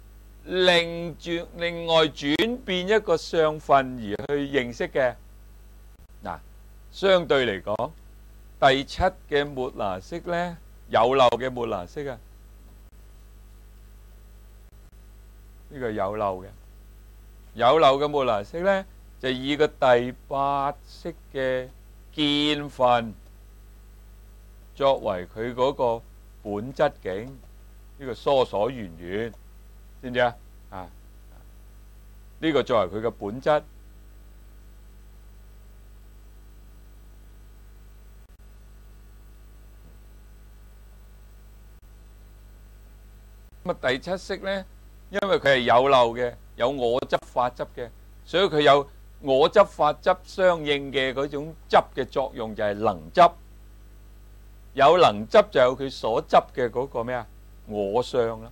A: 另外轉變一個相分而去認識嘅。相對嚟講， 第七嘅末那識呢，有漏嘅末那識啊，呢個有漏嘅。有漏嘅末那識呢，就以個第八識嘅見分作為佢嗰個本質境，呢個疏所緣緣，知唔知啊？呢個作為佢嘅本質。咁第七識呢，因為佢係有漏嘅，有我執法執嘅，所以佢有我執法執相應嘅嗰種執嘅作用，就係能執。有能執就有佢所執嘅嗰個咩啊？我相啦。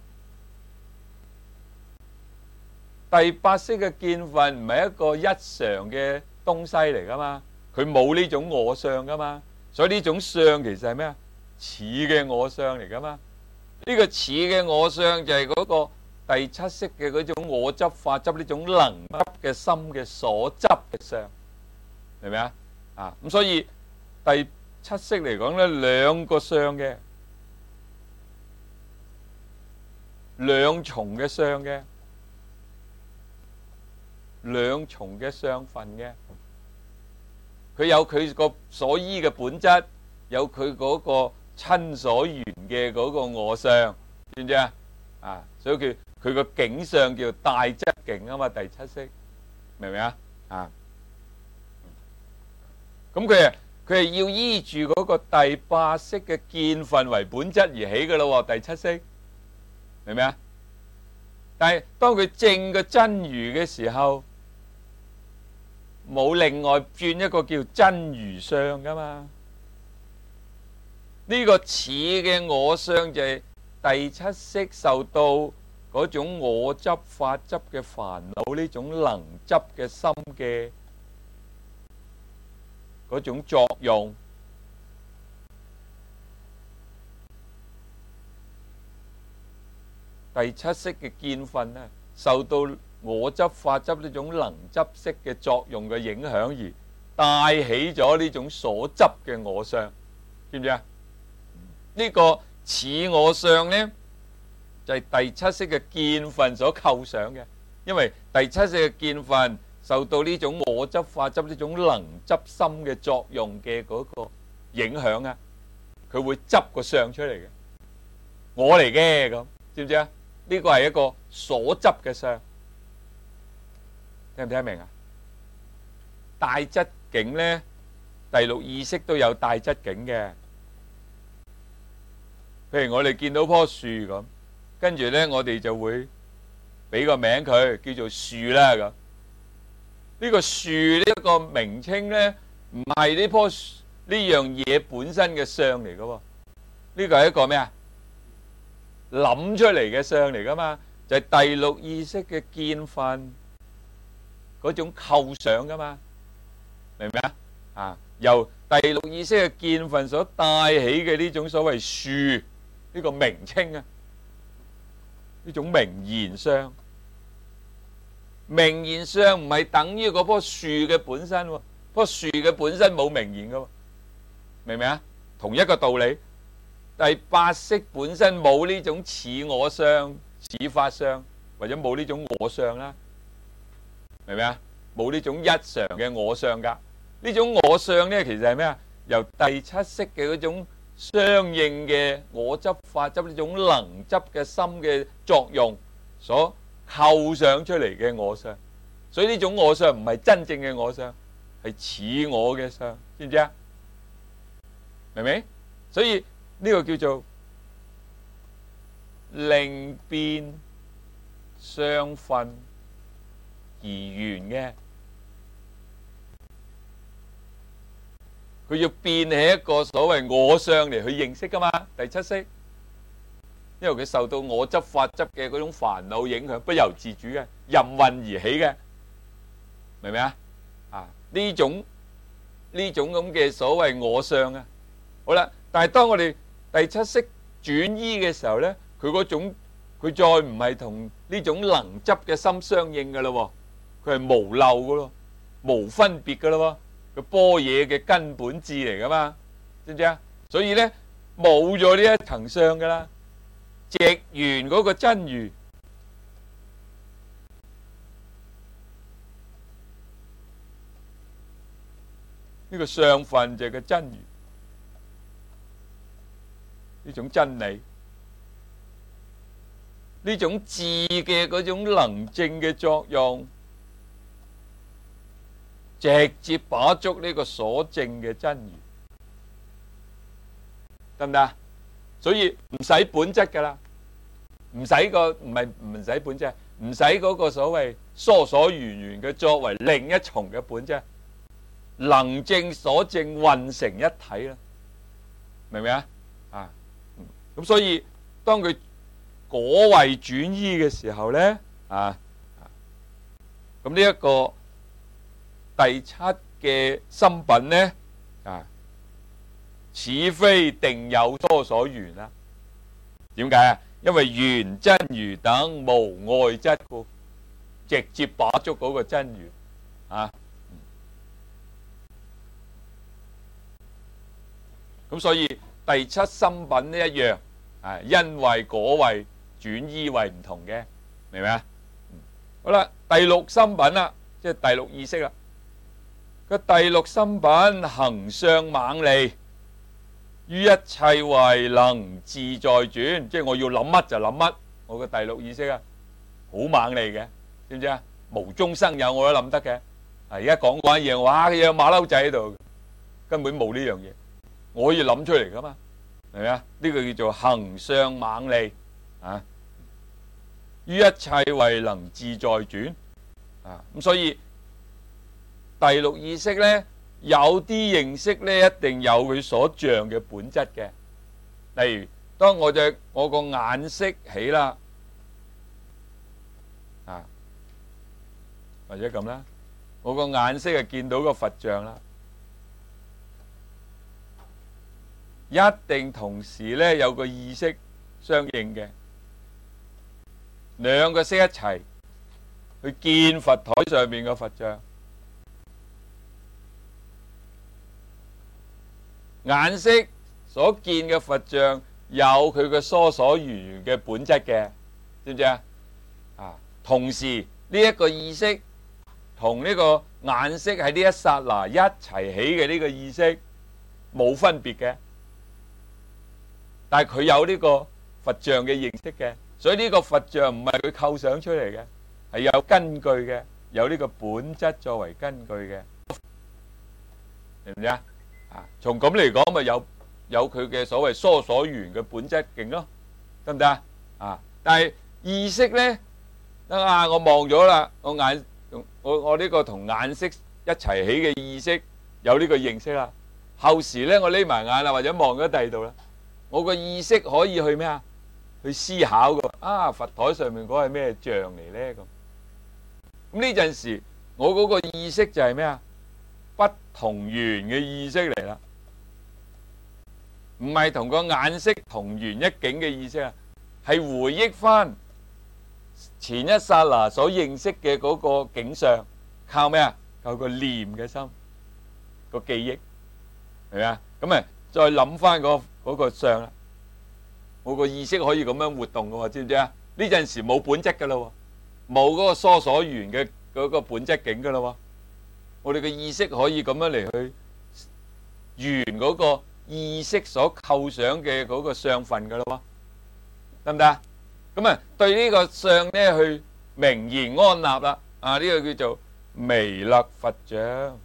A: 第八識嘅見分唔係一個一常嘅東西嚟噶嘛，佢冇呢種我相噶嘛，所以呢種相其實係咩啊？似嘅我相嚟噶嘛。呢個似嘅我相就係嗰個第七識嘅嗰種我執法執呢種能執嘅心嘅所執嘅相，明唔明啊？咁所以第七識嚟講呢，兩個相嘅，兩重嘅相嘅，兩重嘅相分嘅，佢有佢個所依嘅本質，有佢嗰個親所緣嘅嗰個我相，知唔知啊？所以佢個境相叫大質境啊嘛，第七識，明唔明啊？咁佢係要依住嗰個第八識嘅見分為本質而起嘅咯，第七識，明唔明啊？但係當佢證個真如嘅時候，冇另外轉一個叫真如相噶嘛。呢個似嘅我相就係第七識受到嗰種我執法執嘅煩惱，呢種能執嘅心嘅嗰種作用。第七識嘅見分呢，受到我執法執呢種能執識嘅作用嘅影響而帶起咗呢種所執嘅我相，知唔知啊？呢個似我相呢，就係第七識嘅見分所構想嘅，因為第七識嘅見分受到呢種我執法執呢種能執心嘅作用嘅嗰個影響啊，佢會執個相出嚟嘅，我嚟嘅咁，知唔知啊？呢個係一個所執嘅相，聽唔聽得明啊？大質境呢，第六意識都有大質境嘅。譬如我哋見到棵樹咁，跟住呢我哋就會俾個名佢叫做樹啦咁。呢個樹呢個名稱呢，唔係呢棵呢樣嘢本身嘅相嚟噶喎，呢個係一個咩啊？諗出嚟嘅相嚟噶嘛，就係第六意識嘅見分嗰種構想噶嘛，明唔明啊？由第六意識嘅見分所帶起嘅呢種所謂樹呢個名稱啊，呢種名言相，名言相唔係等於嗰棵樹嘅本身喎，棵樹嘅本身冇名言噶喎，明唔明啊？同一個道理。第八識本身冇呢種似我相、似法相，或者冇呢種我相啦，明唔明啊？冇呢種一常嘅我相噶。呢種我相呢，其實係咩啊？由第七識嘅嗰種相應嘅我執法執呢種能執嘅心嘅作用所構想出嚟嘅我相，所以呢種我相唔係真正嘅我相，係似我嘅相，知唔知啊？明唔明？所以呢個叫做令變相分而緣嘅，佢要變起一個所謂我相嚟去認識噶嘛。第七識，因為佢受到我執法執嘅嗰種煩惱影響，不由自主嘅，任運而起嘅，明唔明啊？呢種咁嘅所謂我相啊，好啦，但係當我哋第七識轉依嘅時候呢，佢再唔係同呢種能執嘅心相應嘅咯，佢係無漏嘅咯，無分別嘅咯，個般若嘅根本智嚟噶嘛， 知唔知啊？所以咧冇咗呢一層相噶啦，直緣嗰個真如。呢個相分就係個真如，呢種真理，呢種智嘅嗰種能證嘅作用，直接把捉呢個所證嘅真如，得唔得啊？所以唔使本質噶啦，唔使唔使本質，唔使嗰個所謂疏所緣緣嘅作為另一重嘅本質。能證所證混成一體啦，明唔明啊？咁所以當佢果位轉依嘅時候咧，咁呢一個第七嘅心品咧，此非定有疏所緣啦。點解啊？因為緣真如等無外質故，直接把捉嗰個真如啊。咁所以第七心品呢一樣，因為果位轉依位唔同嘅，明唔明啊？好啦，第六心品啦，即係第六意識啦。個第六心品行相猛利，於一切位能自在轉，即係我要諗乜就諗乜。我個第六意識啊，好猛利嘅，知唔知啊？無中生有我都諗得嘅。而家講嗰嘢，哇，有馬騮仔喺度，根本冇呢樣嘢。我可以諗出嚟噶嘛，係咪啊？呢個叫做行相猛利啊！於一切位能自在轉啊！咁所以第六意識咧，有啲認識咧，一定有佢所像嘅本質嘅。例如，當我個眼識起啦，或者咁啦，我個眼識係見到個佛像啦。一定同時咧有個意識相應嘅，兩個識一齊去見佛台上面嘅佛像，眼識所見嘅佛像有佢嘅疏所緣緣嘅本質嘅，知唔知啊？同時呢一個意識同呢個眼識喺呢一剎那一齊起嘅呢個意識冇分別嘅。但係佢有呢個佛像嘅認識嘅，所以呢個佛像唔係佢構想出嚟嘅，係有根據嘅，有呢個本質作為根據嘅，明唔明啊？從咁嚟講，咪有佢嘅所謂疏所緣嘅本質勁咯，得唔得啊？但係意識咧，我望咗啦，我呢個同眼識一齊起嘅意識有呢個認識啦，後時咧我匿埋眼啦，或者望咗第二度啦。我個意識可以去咩啊？去思考噶佛台上面嗰係咩像嚟咧？咁呢陣時，我嗰個意識就係咩啊？不同緣嘅意識嚟啦，唔係同個眼識同緣一境嘅意識啊，係回憶翻前一剎那所認識嘅嗰個景象，靠咩啊？靠個念嘅心，個記憶，係咪啊？咁啊，再諗翻嗰個相啦，我個意識可以咁樣活動嘅喎，知唔知啊？呢陣時冇本質嘅啦，冇嗰個疏所緣嘅嗰個本質境嘅啦，我哋嘅意識可以咁樣嚟去緣嗰個意識所構想嘅嗰個相分嘅啦，得唔得啊？咁啊，對呢個相咧去明言安立啦，呢個叫做彌勒佛像。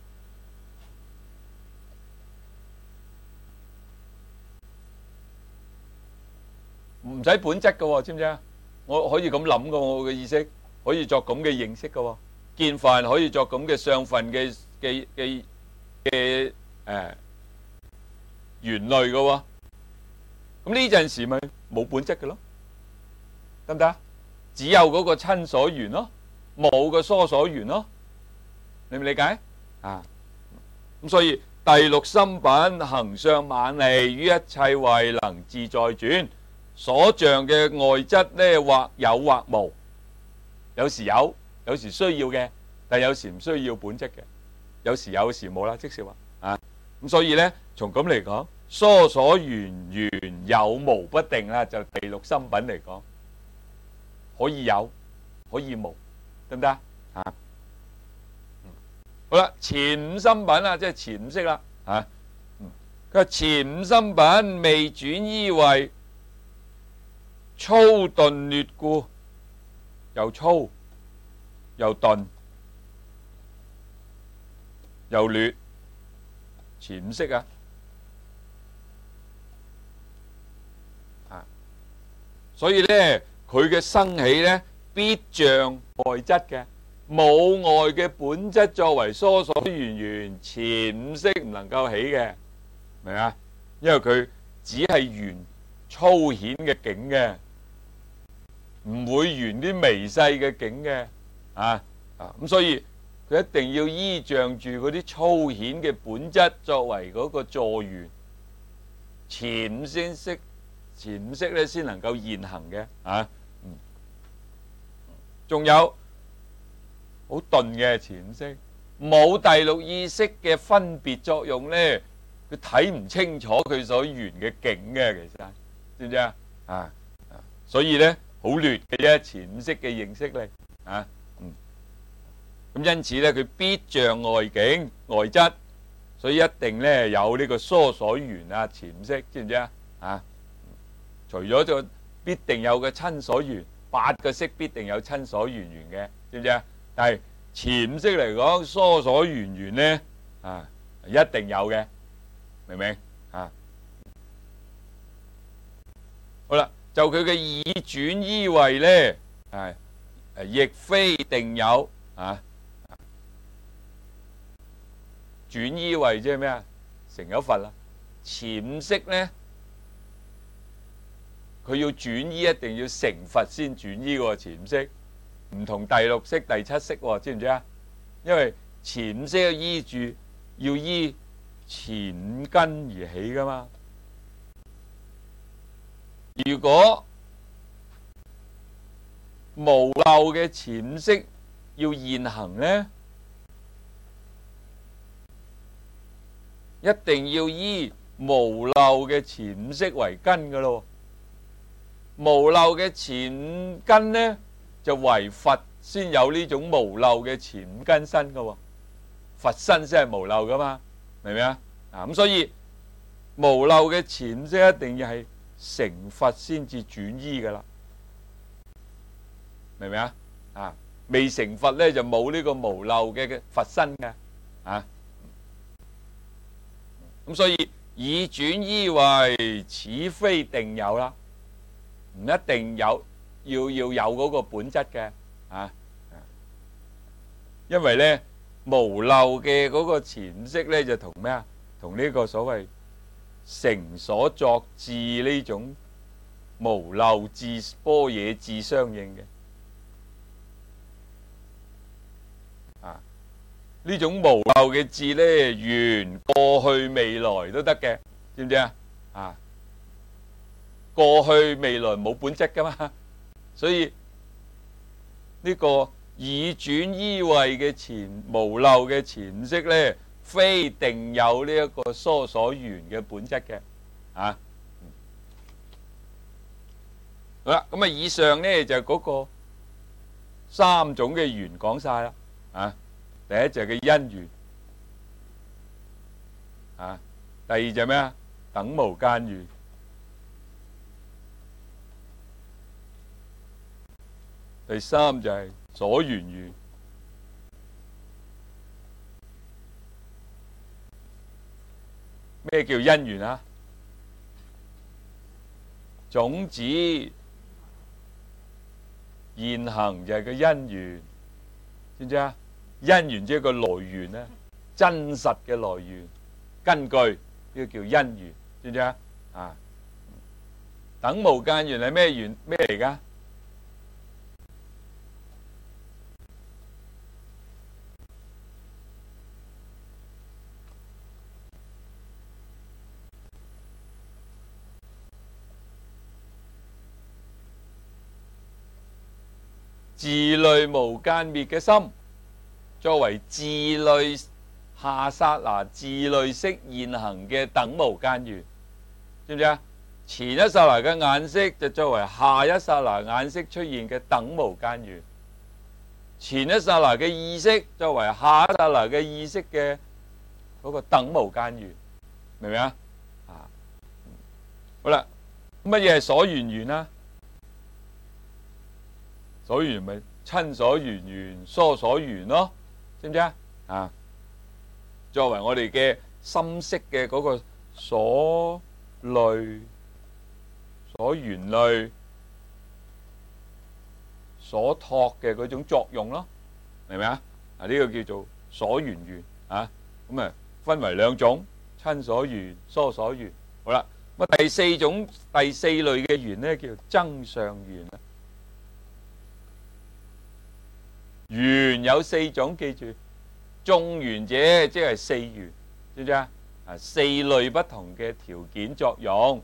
A: 唔使本質嘅，知唔知啊？我可以咁諗嘅，我嘅意識可以作咁嘅認識嘅，見法可以作咁嘅相分嘅緣類嘅。咁呢陣時咪冇本質嘅咯，得唔得？只有嗰個親所緣咯，冇個疏所緣咯，你唔理解啊？咁所以第六心品行相猛利，於一切位能自在轉。所像嘅外質咧，或有或無，有時有，有時需要嘅，但有時唔需要本質嘅，有時有時冇啦。即是話咁所以咧，從咁嚟講，疏所緣緣有無不定啦，就第六心品嚟講，可以有，可以無，得唔得啊？好啦，前五心品啦，即係前五識啦，佢話前五心品未轉依為粗鈍劣故，又粗又鈍又劣，前五識啊，所以咧佢嘅生起咧必像外質嘅。冇外嘅本質作為疏所緣緣，前五識唔能夠起嘅，明啊？因為佢只係緣粗顯嘅境嘅，唔會緣啲微細嘅境嘅，咁所以佢一定要依仗住嗰啲粗顯嘅本質作為嗰個助緣，前五識咧先能夠現行嘅，仲有。好鈍嘅前五識，冇第六意識嘅分別作用咧，佢睇唔清楚佢所緣嘅境嘅，其實知唔知啊？所以咧好劣嘅啫，前五識嘅認識力咁因此咧佢必像外境外質，所以一定咧有呢個疏所緣啊前五識，知唔知啊？除咗就必定有個親所緣，8個識必定有親所緣緣嘅，知唔知啊？但係前五識嚟講，疏所緣緣咧一定有嘅，明唔明好啦，就佢嘅已轉依位咧，亦非定有轉依位即係咩啊？成咗佛啦，前五識咧，佢要轉依一定要成佛先轉依喎，前五識。唔同第六識、第七識喎，知唔知啊？因為前五識要依前五根而起噶嘛。如果無漏嘅前五識要現行咧，一定要依無漏嘅前五識為根噶咯。無漏嘅前五根咧，就唯佛先有呢種無漏嘅前五根身噶，佛身先係無漏噶嘛，明唔明啊？咁所以無漏嘅前五識一定要係成佛先至轉依噶啦，明唔明啊？未成佛咧就冇呢個無漏嘅佛身嘅，咁所以已轉依為此非定有啦，唔一定有。要有嗰個本質嘅，因為咧無漏嘅嗰個前五識咧就同咩啊？同呢個所謂成所作智呢種無漏智般若智相應嘅，呢種無漏嘅智咧，緣過去未來都得嘅，知唔知啊？過去未來冇本質噶嘛。所以呢個已轉依位嘅無漏嘅前五識咧，非定有呢一個疏所緣嘅本質嘅，好啦，咁以上咧就嗰個3種嘅緣講晒啦，第一就係個因緣，第二就係咩啊？等無間緣。第三就係所緣緣，咩叫因緣啊？種子現行就係個因緣，知唔知啊？因緣即係個來源咧，真實嘅來源，根據呢個叫因緣，知唔知啊？等無間緣係咩緣？咩嚟噶？自類無間滅嘅心，作為自類下剎那自類式現行嘅等無間緣，知唔知啊？前一剎那嘅眼識就作為下一剎那眼識出現嘅等無間緣，前一剎那嘅意識作為下一剎那嘅意識嘅嗰個等無間緣，明唔明啊？好啦，乜嘢係所緣緣啊？所緣咪親所緣緣、疏所緣咯，知唔知啊？作為我哋嘅心識嘅嗰個所類、所緣類、所託嘅嗰種作用咯，明唔明啊？呢個叫做所緣緣啊。咁啊，分為兩種，親所緣、疏所緣。好啦，咁第四類嘅緣咧，叫增上緣。緣有四種，記住，眾緣者即係四緣，知唔知啊？四類不同嘅條件作用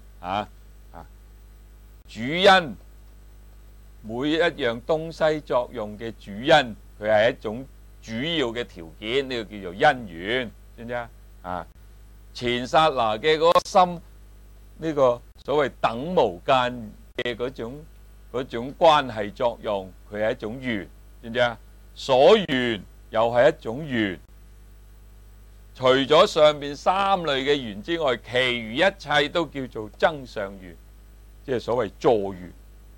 A: 主因，每一樣東西作用嘅主因，佢係一種主要嘅條件，呢個叫做因緣，知唔知啊？前剎那嘅嗰個心，呢個所謂等無間嘅嗰種關係作用，佢係一種緣，知唔知啊？所緣又係一種緣，除咗上面三類嘅緣之外，其餘一切都叫做增上緣，即係所謂助緣，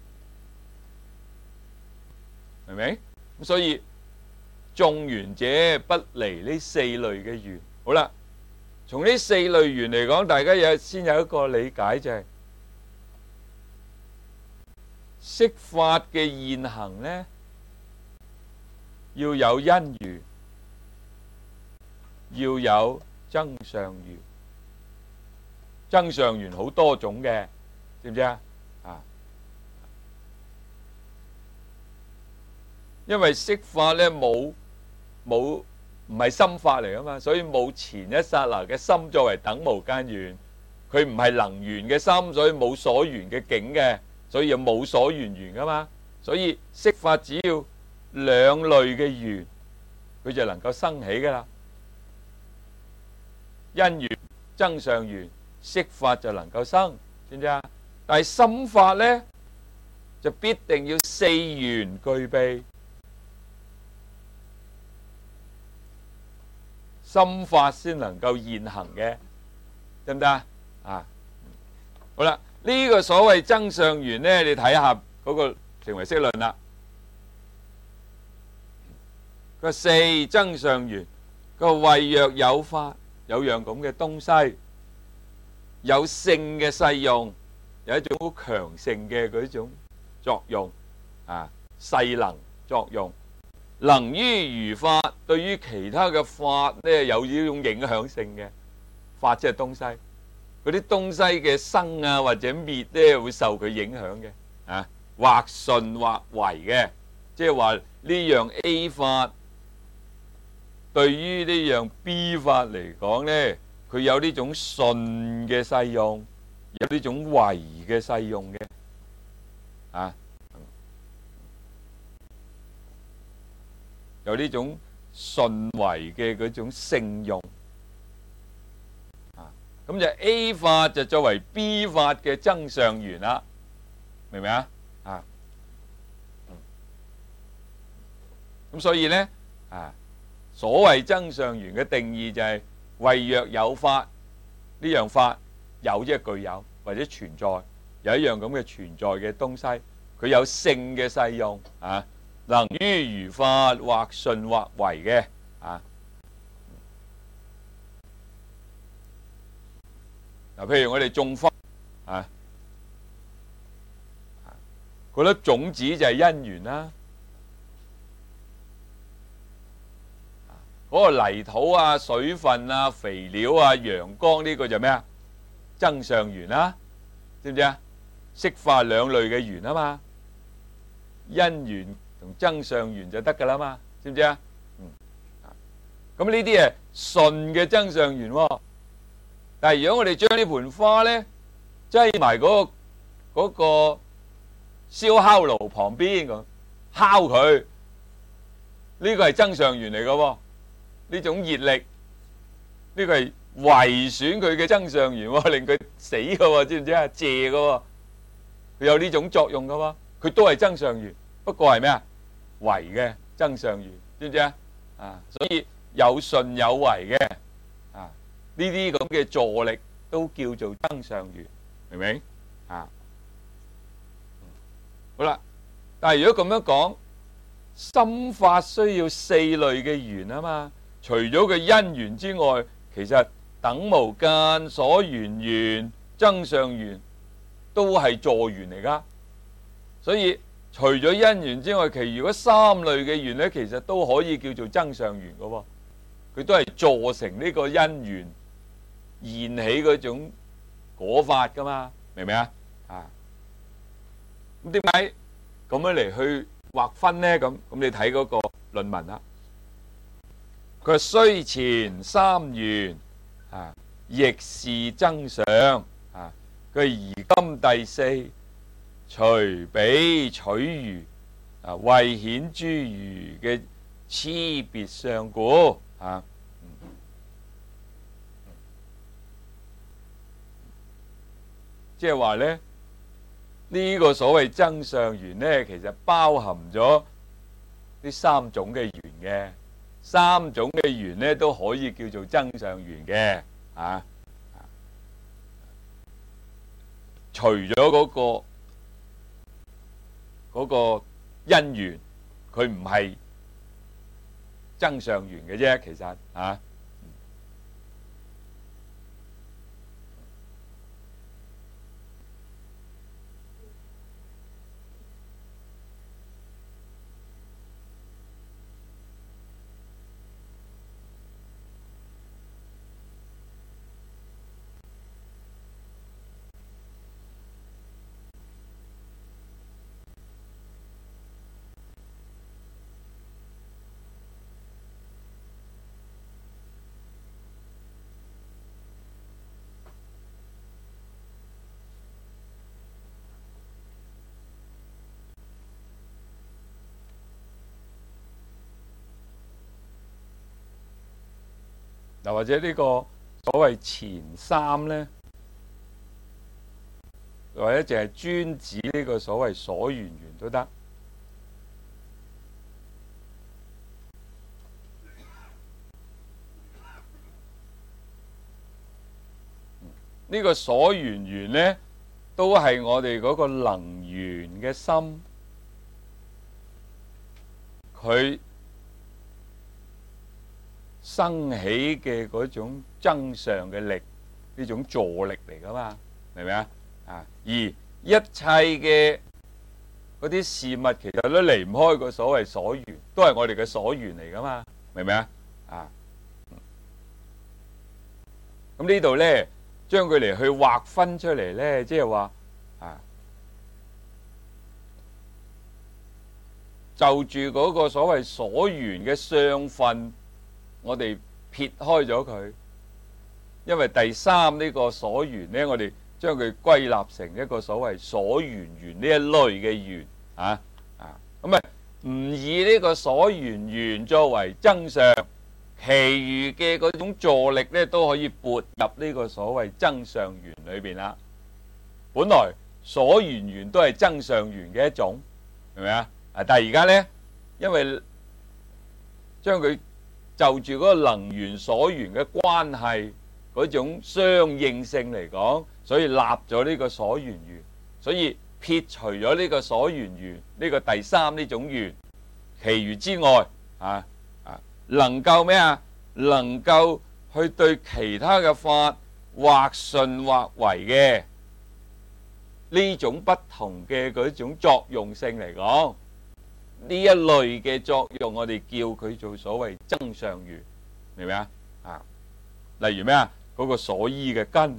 A: 明唔明？咁所以眾緣者不離呢四類嘅緣。好啦，從呢四類緣嚟講，大家先有一個理解，就係色法嘅現行呢，要有因緣，要有增上緣。增上緣好多種嘅，知唔知啊？因為色法呢唔係心法嚟啊嘛，所以冇前一剎那嘅心作為等無間緣，佢唔係能緣嘅心，所以冇所緣嘅境嘅，所以又冇所緣緣噶嘛。所以色法只要兩類嘅緣，佢就能夠生起噶啦。因緣、增上緣，色法就能夠生，知唔知啊？但係心法呢，就必定要四緣具備。心法先能夠現行嘅，得唔得啊？好啦，呢個所謂增上緣呢，你睇下嗰個成唯識論啦。個四增上緣，個謂若有法，有樣咁嘅東西，有性嘅勢用，有一種好強盛嘅嗰種作用勢能作用。能於餘法，對於其他嘅法呢，有呢種影響性嘅法，即係東西。嗰啲東西嘅生啊或者滅呢，會受佢影響嘅或順或違嘅，即係話呢樣 A 法對於呢樣 B 法嚟講呢，佢有呢種順嘅勢用，有呢種違嘅勢用嘅有呢種順違嘅嗰種性用咁就 A 法就作為 B 法嘅增上緣啦，明唔明啊？咁所以呢所謂增上緣嘅定義就係謂若有法，呢樣法有即係具有或者存在，有一樣咁嘅存在嘅東西，佢有性嘅勢用能於餘法或順或違嘅譬如我哋種花嗰粒種子就係因緣啦，嗰個泥土啊、水分啊、肥料啊、陽光呢個就咩啊？增上緣啦，知唔知啊？色法兩類嘅緣啊嘛，因緣同增上緣就得噶啦嘛，知唔知啊？咁呢啲係順嘅增上緣喎，但係如果我哋將呢盆花呢擠埋嗰個燒烤爐旁邊咁烤佢，呢個係增上緣嚟嘅喎，呢種熱力呢個係毀損佢嘅增上緣喎，令佢死嘅喎，知唔知啊？謝嘅喎，佢有呢種作用嘅喎，佢都係增上緣，不過係咩啊？違嘅增上緣，知唔知啊？所以有順有違嘅呢啲咁嘅助力都叫做增上緣，明唔明啊？好啦，但係如果咁樣講，心法需要四類嘅緣啊嘛，除咗佢因緣之外，其實等無間、所緣緣、增上緣都係助緣嚟噶。所以除咗因緣之外，其餘嗰三類嘅緣呢，其實都可以叫做增上緣噶喎。佢都係助成呢個因緣現起嗰種果法噶嘛，明唔明啊？咁點解咁樣嚟去劃分呢？咁你睇嗰個論文啦。佢話雖前三緣亦是增上佢而今第四隨彼取餘為顯諸餘嘅差別相故即係話咧，呢個所謂增上緣呢，其實包含咗呢三種嘅緣嘅，三種嘅緣呢都可以叫做增上緣嘅除咗嗰個因緣，佢唔係增上緣嘅啫，其實嗱，或者呢個所謂前三呢，或者淨係專指呢個所謂所緣緣都得。呢個所緣緣呢，都係我哋嗰個能緣嘅心，佢生起嘅嗰種增上嘅力，呢種助力嚟噶嘛，明唔明啊？而一切嘅嗰啲事物，其實都離唔開個所謂所緣，都係我哋嘅所緣嚟噶嘛，明唔明啊？咁呢度咧，將佢嚟去劃分出嚟咧，即係話就住嗰個所謂所緣嘅相分。我哋撇開咗佢，因為第三呢個所緣呢，我哋將佢歸納成一個所謂所緣緣呢一類嘅緣咁唔以呢個所緣緣作為增上，其餘嘅嗰種助力呢，都可以撥入呢個所謂增上緣裏邊啦。本來所緣緣都係增上緣嘅一種，係咪啊？但係而家呢，因為將佢就住嗰個能緣所緣嘅關係嗰種相應性嚟講，所以立咗呢個所緣緣，所以撇除咗呢個所緣緣呢個第三呢種緣，其餘之外能夠咩啊？能夠去對其他嘅法或順或違嘅呢種不同嘅嗰種作用性嚟講。呢一類嘅作用，我哋叫佢做所謂增上緣，明唔明啊？例如咩啊？嗰個所依嘅根，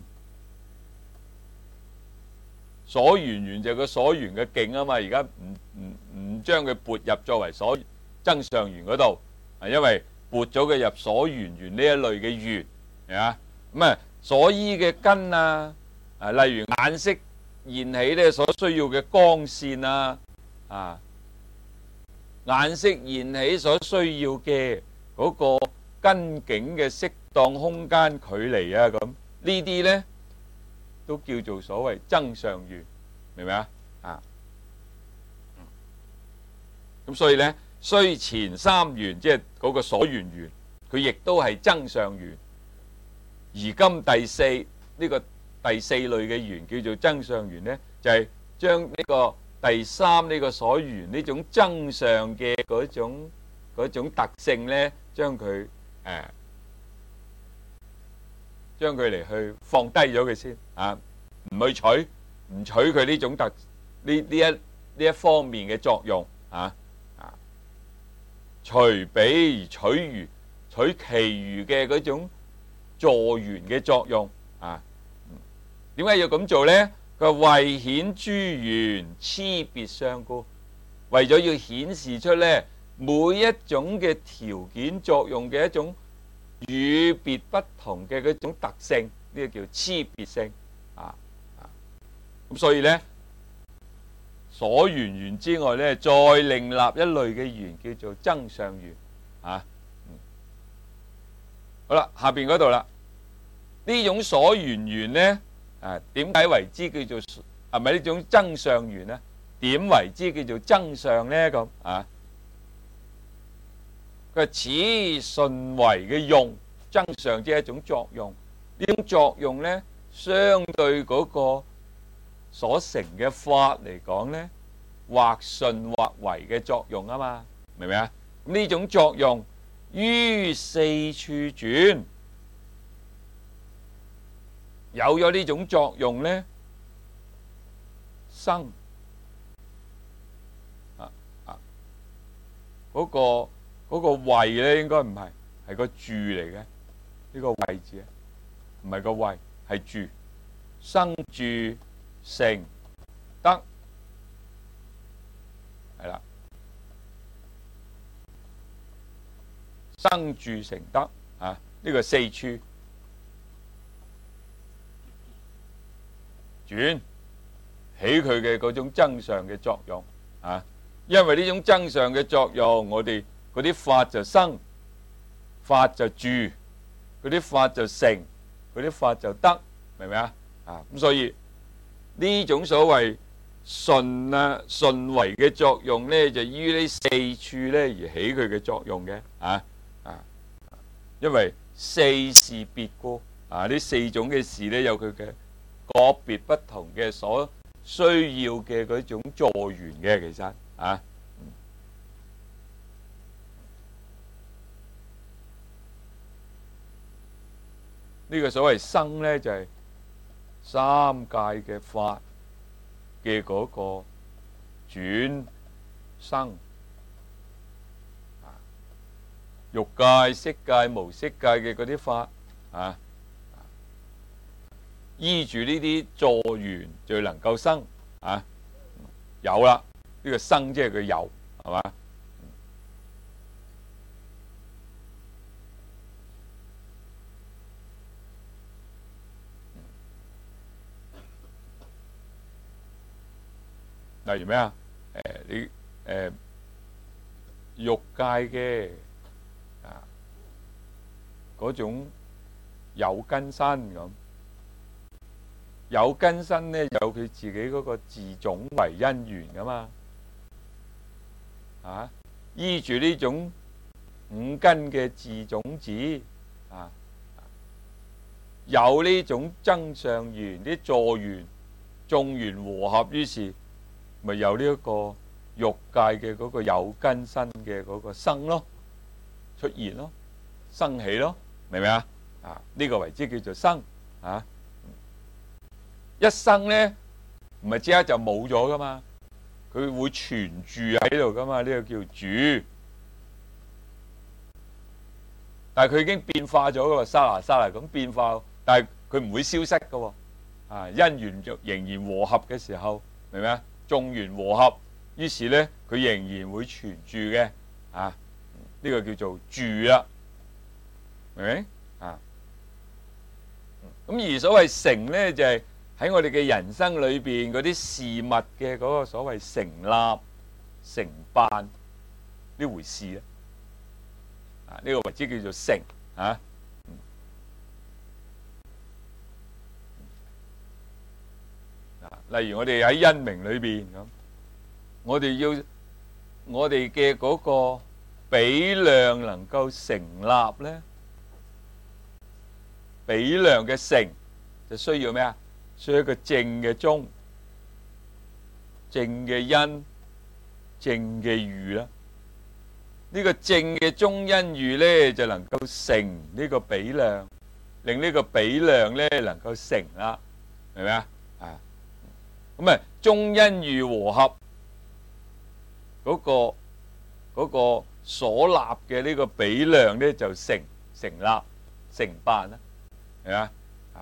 A: 所緣緣就係個所緣嘅境啊嘛。而家唔將佢撥入作為所增上緣嗰度，因為撥咗佢入所緣緣呢一類嘅緣，係嘛？咁所依嘅根例如眼識現起咧所需要嘅光線眼識現起所需要嘅嗰個根境嘅色當空間距離啊咁，呢啲咧都叫做所謂增上緣，明唔明啊？咁所以咧，雖前三緣即係嗰個所緣緣，佢亦都係增上緣。而今第四類嘅緣叫做增上緣咧，就係將呢個第三呢個所緣呢種增上嘅嗰種特性咧，將佢嚟去放低咗佢先啊，唔取佢呢種呢一方面嘅作用啊。除彼取餘，取其餘嘅嗰種助緣嘅作用啊。點解要咁做呢？佢話為顯諸緣差別相故，為咗要顯示出呢每一種嘅條件作用嘅一種與別不同嘅嗰種特性，呢個叫差別性啊。咁所以呢，所緣緣之外咧，再另立一類嘅緣叫做增上緣啊。好啦，下邊嗰度啦，呢種所緣緣咧，點解為之叫做係咪呢種增上緣咧？點為之叫做增上咧？咁啊，佢話此順為嘅用，增上即係一種作用。呢種作用咧，相對嗰個所成嘅法嚟講咧，或順或為嘅作用啊嘛，明唔明啊？呢種作用於四處轉，有咗呢種作用咧，生嗰個位咧，應該唔係，係個住嚟嘅，呢個位字啊，唔係個位，係住，生住成得。係啦，生住成得啊！呢個四處轉起佢嘅嗰種增上嘅作用啊！因為呢種增上嘅作用，我哋嗰啲法就生，法就住，嗰啲法就成，嗰啲法就得，明唔明啊？咁所以呢種所謂順為嘅作用咧，就於呢四處咧而起佢嘅作用嘅因為四事別故呢四種嘅事咧有佢嘅個別不同嘅所需要嘅嗰種助緣嘅，其實呢個所謂生咧就係三界嘅法嘅嗰個轉生欲界、色界、無色界嘅嗰啲法依住呢啲助緣就能夠生有啦。呢個生即係佢有，係嘛？例如咩啊？你欲界嘅嗰種有根身咁，有根身咧有佢自己嗰個自種為因緣噶嘛，依住呢種五根嘅自種子有呢種增上緣，啲助緣眾緣和合，於是咪有呢一個欲界嘅嗰個有根身嘅嗰個生咯，出現咯，生起咯，明唔明啊？呢個為之叫做生一生咧唔係即刻就冇咗噶嘛，佢會存住喺度噶嘛，呢個叫住。但係佢已經變化咗噶喎，沙嗱咁變化，但係佢唔會消失噶喎。因緣仍然和合嘅時候，明唔明啊？眾緣和合，於是咧佢仍然會存住嘅呢個叫做住啦，明唔明咁而所謂成咧，就係喺我哋嘅人生裏邊嗰啲事物嘅嗰個所謂成立、成辦呢回事咧，呢個為之叫做成例如我哋喺恩明裏邊咁，我哋嘅嗰個比量能夠成立咧，比量嘅成就需要咩啊？需要一個正嘅中，正嘅因，正嘅喻啦。呢個正嘅中因喻咧，就能夠成呢個比量，令呢個比量咧能夠成啦，明唔明啊？啊，咁啊，中因喻和合嗰個所立嘅呢個比量咧，就成立成辦啦，係嘛？啊，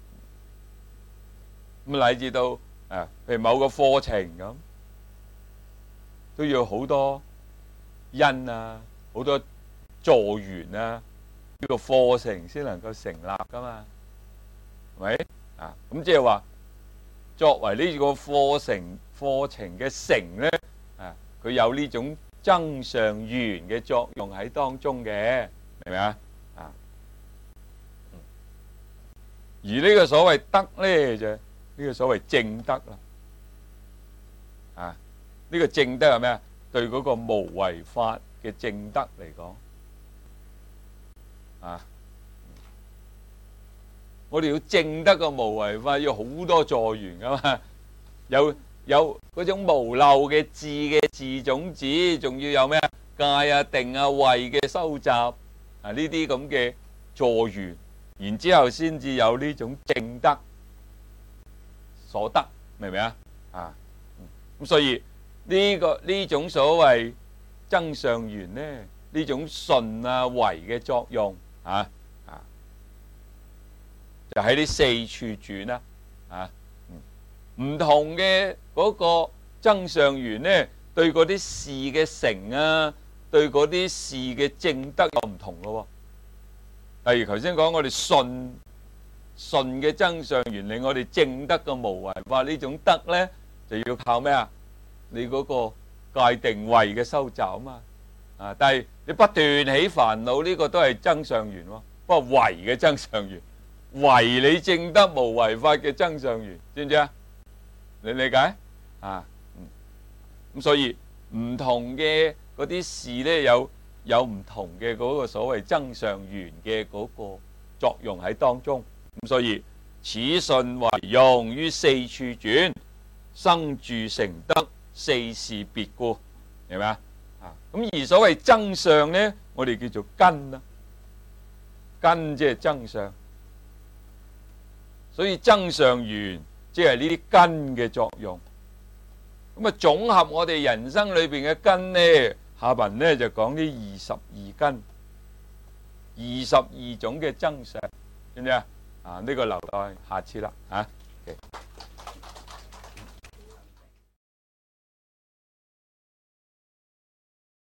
A: 咁乃至到啊，譬如某個課程咁，都要好多因啊，好多助緣啊，呢個課程先能夠成立噶嘛，係咪？啊，咁即係話作為呢個課程嘅成咧，啊，佢有呢種增上緣嘅作用喺當中嘅，明唔明啊？啊，而呢個所謂德咧，就呢個所謂正德啦。啊，呢個正德係咩啊？對嗰個無為法嘅正德嚟講，啊，我哋要正德個無為法，要好多助緣噶嘛，有嗰種無漏嘅智嘅智種子，仲要有咩啊？戒啊、定啊、慧嘅收集啊，呢啲咁嘅助緣，然之後先至有呢種正德所得，明唔明啊？啊，咁所以呢種所謂增上緣咧，呢種順啊為嘅作用就喺呢四處轉啦，唔同嘅嗰個增上緣咧，對嗰啲事嘅成啊，對嗰啲事嘅正德有唔同咯。例如頭先講我哋順嘅增上緣，令我哋正德嘅無為法呢種德咧，就要靠咩啊？你嗰個戒定慧嘅收集啊嘛，但係你不斷起煩惱，呢個都係增上緣喎，不過慧嘅增上緣，為你正德無為法嘅增上緣，知唔知啊？你理解啊？咁所以唔同嘅嗰啲事咧，有唔同嘅嗰個所謂增上緣嘅嗰個作用喺當中。咁所以此順為用於四處轉，生住成德，四事別故，明咪啊？咁而所謂增上咧，我哋叫做根啦，根即係增上，所以增上緣即係呢啲根嘅作用。咁啊，總合我哋人生裏邊嘅根咧，下文咧就講啲22根，22種嘅增上，知唔知啊？呢個留待下次啦，